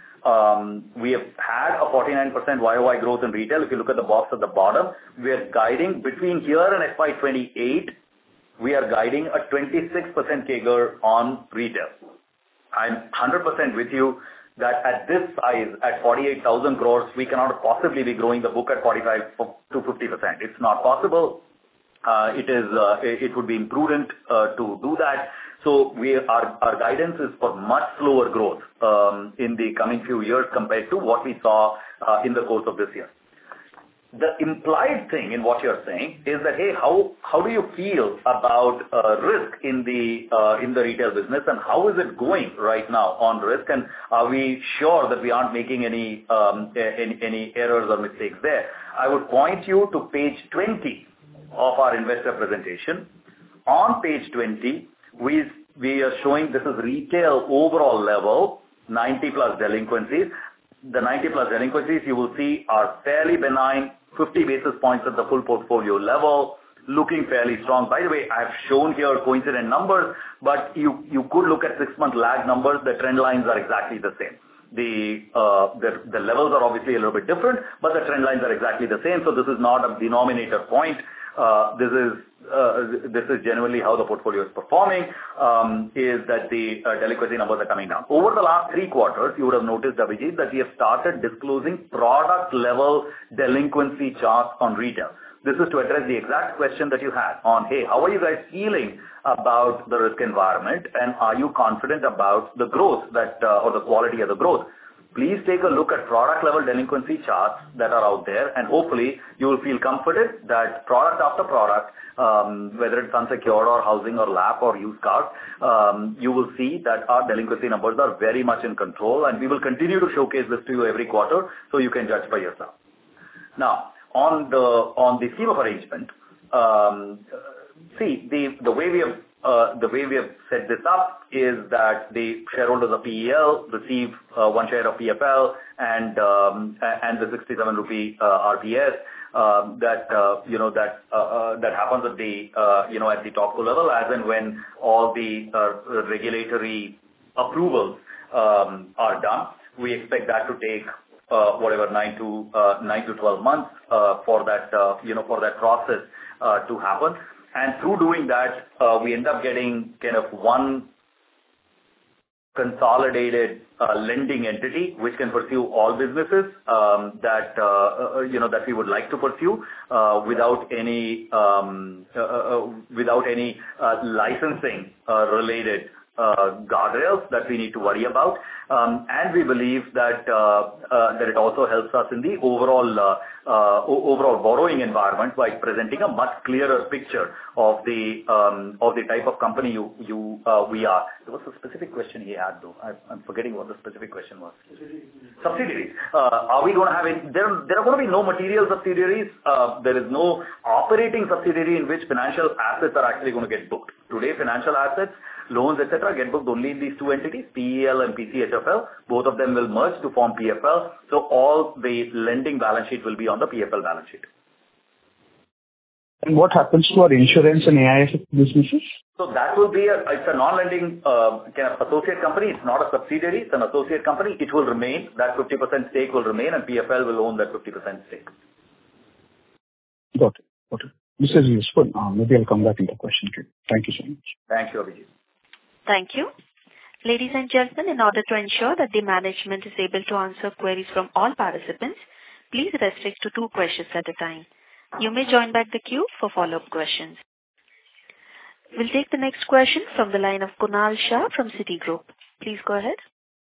Um, we have had a forty-nine percent Y O Y growth in retail. If you look at the box at the bottom, we are guiding between here and F Y twenty-eight. We are guiding a twenty-six percent C A G R on retail. I'm one hundred percent with you that at this size, at forty-eight thousand crores, we cannot possibly be growing the book at forty-five to fifty percent. It's not possible. Uh, it is. Uh, it would be imprudent uh, to do that. So we our our guidance is for much slower growth um, in the coming few years compared to what we saw uh, in the course of this year. The implied thing in what you're saying is that, hey, how how do you feel about uh, risk in the uh, in the retail business, and how is it going right now on risk, and are we sure that we aren't making any um, any, any errors or mistakes there? I would point you to page twenty of our investor presentation. On page twenty, we we are showing this is retail overall level, ninety plus delinquencies. The ninety plus delinquencies you will see are fairly benign, fifty basis points at the full portfolio level, looking fairly strong. By the way, I have shown here coincident numbers, but you, you could look at six-month lag numbers. The trend lines are exactly the same. The, uh, the, the levels are obviously a little bit different, but the trend lines are exactly the same. So this is not a denominator point. Uh, this is uh, this is generally how the portfolio is performing, um, is that the uh, delinquency numbers are coming down. Over the last three quarters, you would have noticed, Abhijit, that we have started disclosing product-level delinquency charts on retail. This is to address the exact question that you had on, hey, how are you guys feeling about the risk environment, and are you confident about the growth that uh, or the quality of the growth? Please take a look at product-level delinquency charts that are out there, and hopefully you will feel comforted that product after product, um, whether it's unsecured or housing or L A P or used cars, um, you will see that our delinquency numbers are very much in control, and we will continue to showcase this to you every quarter so you can judge for yourself. Now, on the on the scheme of arrangement, um, see the the way we have. Uh, the way we have set this up is that the shareholders of P E L receive uh, one share of P F L and um, and the sixty-seven rupee uh, R P S uh, that uh, you know that uh, uh, that happens at the uh, you know at the top level, as and when all the uh, regulatory approvals um, are done. We expect that to take uh, whatever nine to uh, nine to twelve months uh, for that uh, you know for that process uh, to happen. And through doing that, uh, we end up getting kind of one consolidated uh, lending entity which can pursue all businesses um, that uh, uh, you know that we would like to pursue uh, without any um, uh, uh, without any uh, licensing uh, related uh, guardrails that we need to worry about. Um, and we believe that uh, uh, that it also helps us in the overall uh, uh, overall borrowing environment by presenting a much clearer picture of the um, of the type of company you you uh, we are. There was a specific question he had though. I, I'm forgetting what the specific question was. Subsidiaries. Uh, are we going to have any? There there are going to be no material subsidiaries. Uh, there is no operating subsidiary in which financial assets are actually going to get booked. Today, financial assets, loans, et cetera, get booked only in these two entities, P E L and P C H H F L. Both of them will merge to form P F L. So all the lending balance sheet will be on the P F L balance sheet. And what happens to our insurance and A I F businesses? So that will be a, it's a non-lending uh, kind of associate company. It's not a subsidiary. It's an associate company. It will remain. That fifty percent stake will remain, and P F L will own that fifty percent stake. Got it. Got it. This is useful. Uh, maybe I'll come back in the question queue. Thank you so much. Thank you, Abhijit. Thank you. Ladies and gentlemen, in order to ensure that the management is able to answer queries from all participants, please restrict to two questions at a time. You may join back the queue for follow-up questions. We'll take the next question from the line of Kunal Shah from Citigroup. Please go ahead.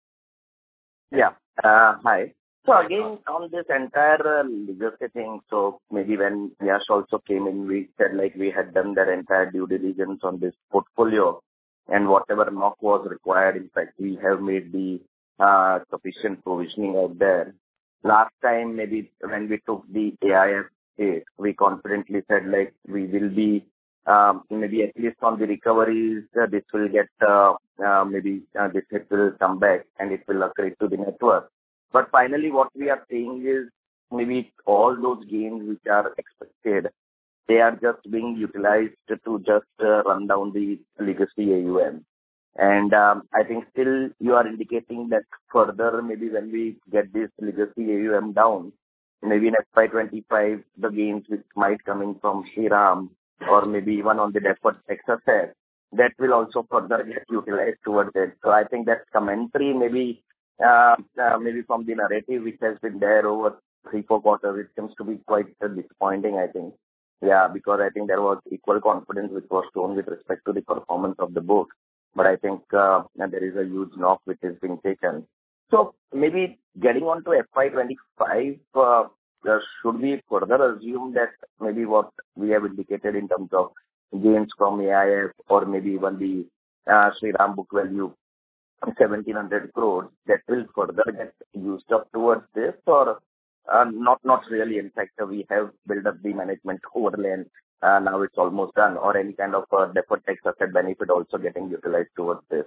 Yeah. Uh, hi. So again, on this entire uh, legacy thing, so maybe when Yash also came in, we said like we had done their entire due diligence on this portfolio, and whatever knock was required, in fact, we have made the uh, sufficient provisioning out there. Last time, maybe when we took the A I F stake, we confidently said like we will be um, maybe at least on the recoveries, uh, this will get uh, uh, maybe uh, this hit will come back and it will accrete to the network. But finally, what we are seeing is maybe all those gains which are expected, they are just being utilized to just uh, run down the legacy A U M. And um, I think still you are indicating that further, maybe when we get this legacy A U M down, maybe in F Y twenty-five, the gains which might come in from Shriram or maybe even on the deferred tax asset, that will also further get utilized towards it. So I think that commentary maybe Uh, uh, maybe from the narrative which has been there over three, four quarters, it seems to be quite uh, disappointing, I think. Yeah, because I think there was equal confidence which was shown with respect to the performance of the book. But I think uh, there is a huge knock which is being taken. So maybe getting on to F Y twenty-five, uh, uh, should we further assume that maybe what we have indicated in terms of gains from A I F or maybe even the uh, Shriram book value, seventeen hundred crores, that will further get used up towards this, or uh, not not really? In fact, uh, we have built up the management overlay and uh, now it's almost done, or any kind of uh, deferred tax asset benefit also getting utilized towards this.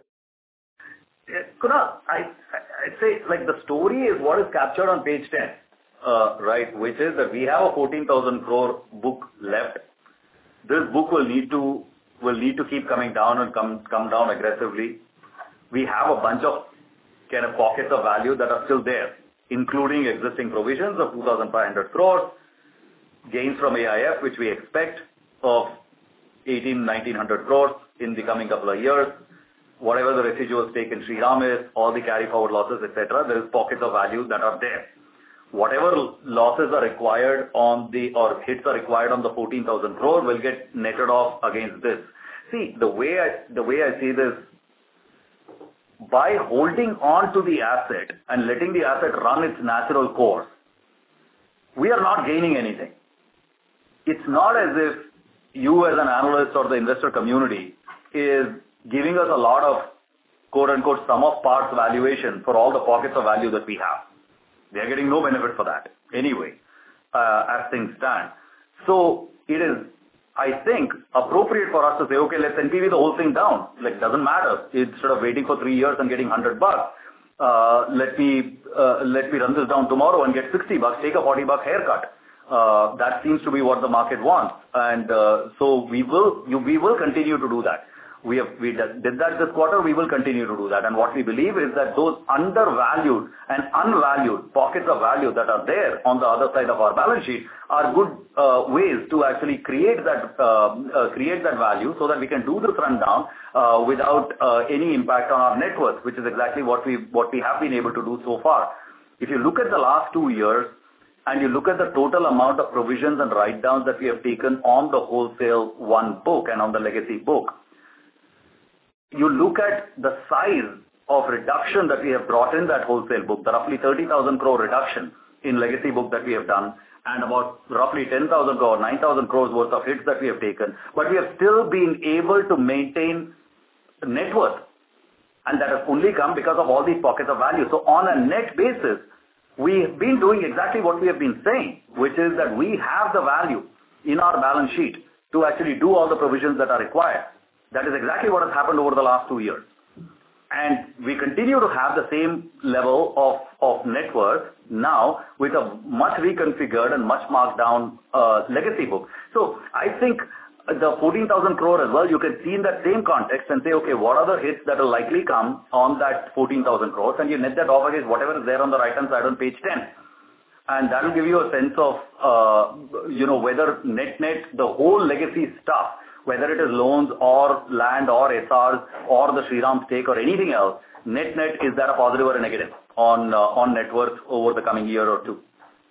Yeah, Kunal, I, I'd say like the story is what is captured on page ten, uh, right, which is that we have a fourteen thousand crore book left. This book will need to will need to keep coming down and come come down aggressively. We have a bunch of kind of pockets of value that are still there, including existing provisions of two thousand five hundred crores, gains from A I F, which we expect of eighteen, nineteen hundred crores in the coming couple of years. Whatever the residual stake in Shriram is, all the carry forward losses, et cetera, there is pockets of value that are there. Whatever losses are required on the, or hits are required on the fourteen thousand crore will get netted off against this. See, the way I, the way I see this, by holding on to the asset and letting the asset run its natural course, we are not gaining anything. It's not as if you as an analyst or the investor community is giving us a lot of quote-unquote sum of parts valuation for all the pockets of value that we have. They are getting no benefit for that anyway, uh, as things stand. So it is, I think, appropriate for us to say, okay, let's N P V the whole thing down. Like, doesn't matter. Instead of waiting for three years and getting one hundred bucks, uh, let me uh, let me run this down tomorrow and get sixty bucks, take a forty buck haircut. Uh, that seems to be what the market wants. And uh, so we will you, we will continue to do that. We have we did that this quarter. We will continue to do that. And what we believe is that those undervalued and unvalued pockets of value that are there on the other side of our balance sheet are good uh, ways to actually create that uh, uh, create that value, so that we can do this rundown uh, without uh, any impact on our net worth, which is exactly what we what we have been able to do so far. If you look at the last two years and you look at the total amount of provisions and write-downs that we have taken on the wholesale one book and on the legacy book, you look at the size of reduction that we have brought in that wholesale book, the roughly thirty thousand crore reduction in legacy book that we have done, and about roughly ten thousand crore, nine thousand crores worth of hits that we have taken, but we have still been able to maintain net worth. And that has only come because of all these pockets of value. So on a net basis, we have been doing exactly what we have been saying, which is that we have the value in our balance sheet to actually do all the provisions that are required. That is exactly what has happened over the last two years. And we continue to have the same level of, of net worth now with a much reconfigured and much marked down uh, legacy book. So I think the fourteen thousand crore as well, you can see in that same context and say, okay, what are the hits that will likely come on that fourteen thousand crores, and you net that off against whatever is there on the right-hand side on page ten. And that will give you a sense of, uh, you know, whether net-net, the whole legacy stuff, whether it is loans or land or S Rs or the Shriram stake or anything else, net-net, is that a positive or a negative on, uh, on net worth over the coming year or two?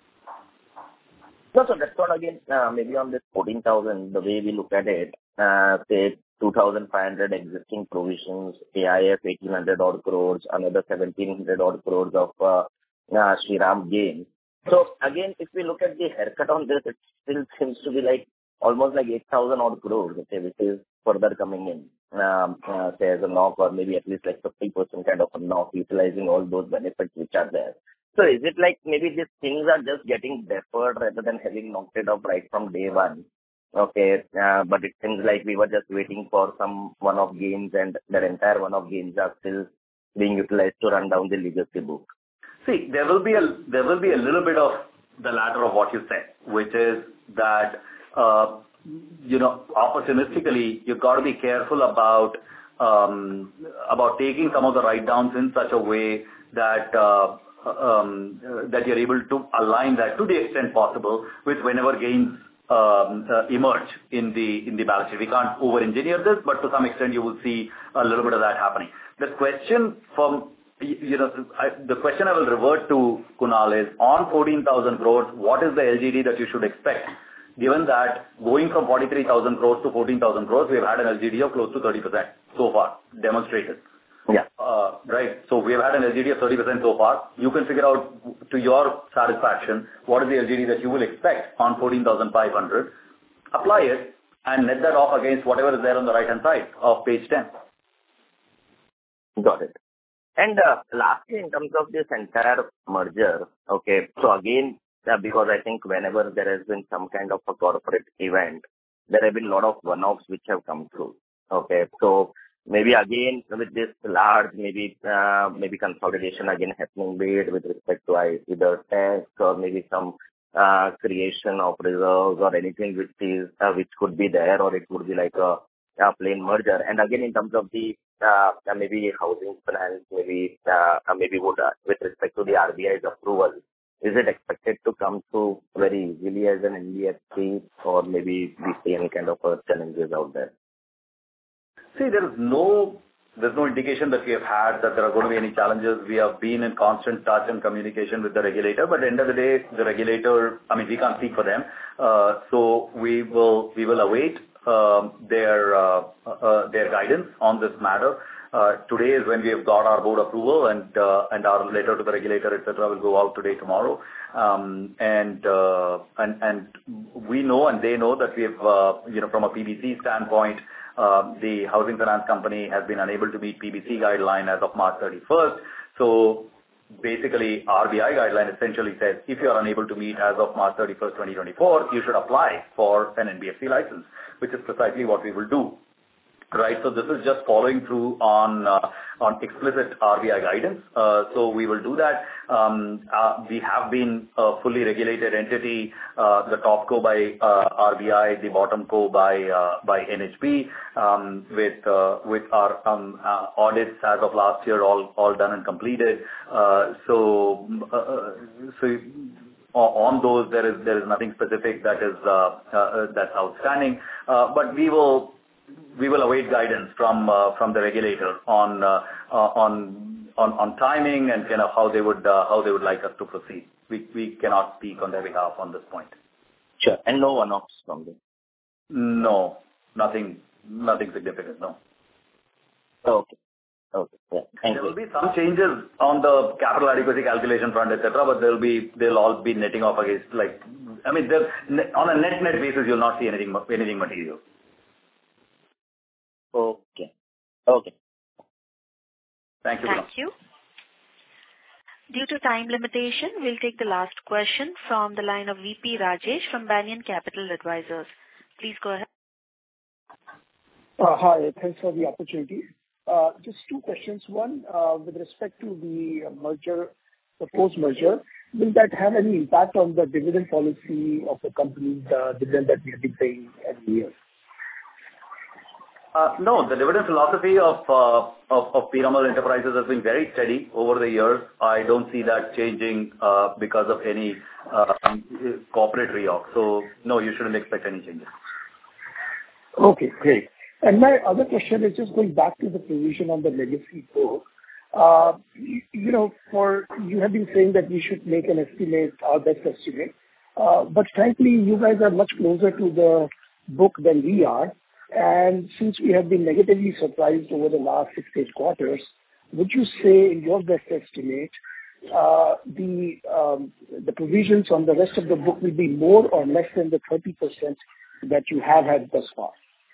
No, so that's what again, uh, maybe on this fourteen thousand, the way we look at it, uh, say two thousand five hundred existing provisions, A I F eighteen hundred odd crores, another seventeen hundred odd crores of uh, uh, Shriram gains. So again, if we look at the haircut on this, it still seems to be like almost like eight thousand odd crores, okay, which is further coming in, um, uh, say as a knock, or maybe at least like fifty percent kind of a knock, utilizing all those benefits which are there. So is it like maybe these things are just getting deferred rather than having knocked it off right from day one? Okay, uh, but it seems like we were just waiting for some one-off gains, and that entire one-off gains are still being utilized to run down the legacy book. See, there will be a there will be a little bit of the latter of what you said, which is that uh, you know, opportunistically you've got to be careful about um, about taking some of the write-downs in such a way that. Uh, Um, uh, that you're able to align that to the extent possible with whenever gains um, uh, emerge in the in the balance sheet. We can't over-engineer this, but to some extent you will see a little bit of that happening. The question from you know I, the question I will revert to, Kunal, is on fourteen thousand crores, what is the L G D that you should expect? Given that going from forty-three thousand crores to fourteen thousand crores, we have had an L G D of close to thirty percent so far demonstrated. Yeah. Uh, right. So we have had an L G D of thirty percent so far. You can figure out to your satisfaction what is the L G D that you will expect on fourteen thousand five hundred. Apply it and net that off against whatever is there on the right-hand side of page ten. Got it. And uh, lastly, in terms of this entire merger, okay, so again, uh, because I think whenever there has been some kind of a corporate event, there have been a lot of one-offs which have come through. Okay, so maybe again with this large, maybe uh, maybe consolidation again happening, be it with respect to either tax or maybe some uh, creation of reserves or anything which is uh, which could be there, or it could be like a, a plain merger. And again, in terms of the uh, maybe housing finance, maybe uh, maybe would uh, with respect to the R B I's approval, is it expected to come through very easily as an N B F C, or maybe we see any kind of uh, challenges out there? See, there is no, there's no indication that we have had that there are going to be any challenges. We have been in constant touch and communication with the regulator, but at the end of the day, the regulator, I mean, we can't speak for them. Uh, so we will, we will await um, their, uh, uh, their guidance on this matter. Uh, today is when we have got our board approval, and uh, and our letter to the regulator, et cetera, will go out today, tomorrow. Um, and uh, and and we know, and they know that we have, uh, you know, from a P B C standpoint, uh, the housing finance company has been unable to meet P B C guideline as of March thirty-first. So basically, R B I guideline essentially says if you are unable to meet as of March thirty-first, twenty twenty-four, you should apply for an N B F C license, which is precisely what we will do. Right, so this is just following through on uh, on explicit R B I guidance. Uh, so we will do that. Um, uh, we have been a fully regulated entity, uh, the top co by uh, R B I, the bottom co by uh, by N H B, um, with uh, with our um, uh, audits as of last year all all done and completed. Uh, so uh, so. On those, there is there is nothing specific that is uh, uh, that's outstanding, uh, but we will. We will await guidance from uh, from the regulator on uh, uh, on on on timing and kind of how they would uh, how they would like us to proceed. We we cannot speak on their behalf on this point. Sure, and no one-offs from them. No, nothing nothing significant. No. Okay. Okay. Yeah. Thank there you. will be some changes on the capital adequacy calculation front, et cetera, but they'll be they'll all be netting off against, like, I mean, on a net net basis, you'll not see anything anything material. Okay. Okay. Thank you. Thank you. Due to time limitation, we'll take the last question from the line of V P Rajesh from Banyan Capital Advisors. Please go ahead. Uh, hi, thanks for the opportunity. Uh, just two questions. One, uh, with respect to the merger, the post-merger, will that have any impact on the dividend policy of the company's uh, dividend that we have been paying every year? Uh, no, the dividend philosophy of, uh, of, of Piramal Enterprises has been very steady over the years. I don't see that changing uh, because of any uh, corporate reorg. So, no, you shouldn't expect any changes. Okay, great. And my other question is just going back to the provision on the legacy book. Uh, you, you know, for you have been saying that we should make an estimate, our best estimate. Uh, but frankly, you guys are much closer to the book than we are. And since we have been negatively surprised over the last six, eight quarters, would you say, in your best estimate, uh, the um, the provisions on the rest of the book will be more or less than the thirty percent that you have had thus far?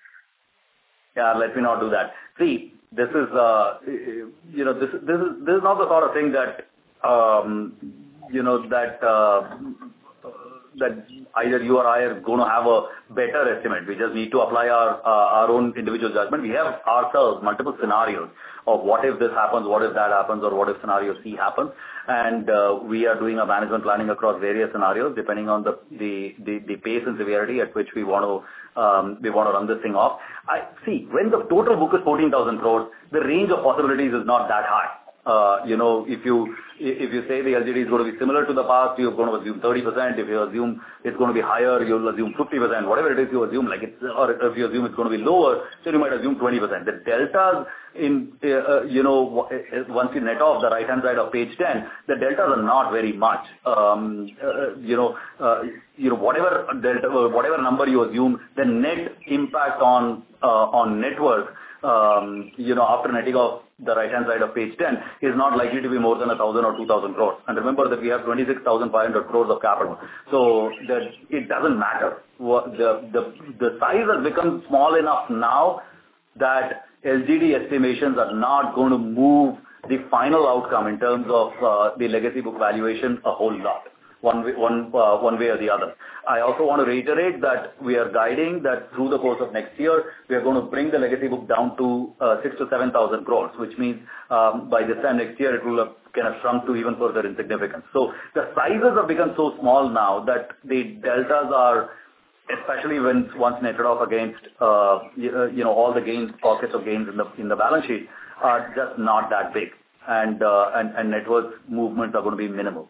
Yeah, let me not do that. See, this is, uh, you know, this, this is this is not the sort of thing that, um, you know, that. Uh, that either you or I are going to have a better estimate. We just need to apply our uh, our own individual judgment. We have ourselves multiple scenarios of what if this happens, what if that happens, or what if scenario C happens. And uh, we are doing a management planning across various scenarios depending on the, the, the, the pace and severity at which we want to um, we want to run this thing off. I see, when the total book is fourteen thousand crores, the range of possibilities is not that high. Uh, you know, if you if you say the L G D is going to be similar to the past, you're going to assume thirty percent. If you assume it's going to be higher, you'll assume fifty percent. Whatever it is you assume, like it's, or if you assume it's going to be lower, then you might assume twenty percent. The deltas in, uh, you know, once you net off the right-hand side of page ten, the deltas are not very much. Um, uh, you know, uh, you know, whatever delta, whatever number you assume, the net impact on uh, on net worth, um, you know, after netting off the right-hand side of page ten is not likely to be more than one thousand or two thousand crores. And remember that we have twenty-six thousand five hundred crores of capital. So that it doesn't matter. The, the, the size has become small enough now that L G D estimations are not going to move the final outcome in terms of uh, the legacy book valuation a whole lot. One way, one, uh, one way or the other. I also want to reiterate that we are guiding that through the course of next year, we are going to bring the legacy book down to uh, six to seven thousand crores, which means um, by this time next year it will have kind of shrunk to even further insignificance. So the sizes have become so small now that the deltas are, especially when once netted off against uh, you, you know all the gains, pockets of gains in the in the balance sheet, are just not that big, and uh, and, and net worth movements are going to be minimal.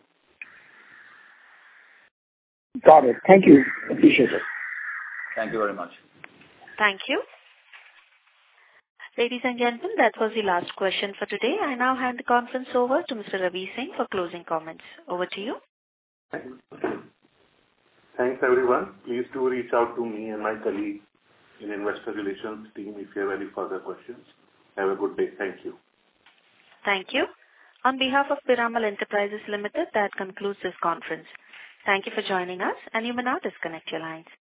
Got it. Thank you. Appreciate it. Thank you very much. Thank you. Ladies and gentlemen, that was the last question for today. I now hand the conference over to Mister Ravi Singh for closing comments. Over to you. Thanks, everyone. Please do reach out to me and my colleague in Investor Relations team if you have any further questions. Have a good day. Thank you. Thank you. On behalf of Piramal Enterprises Limited, that concludes this conference. Thank you for joining us, and you may now disconnect your lines.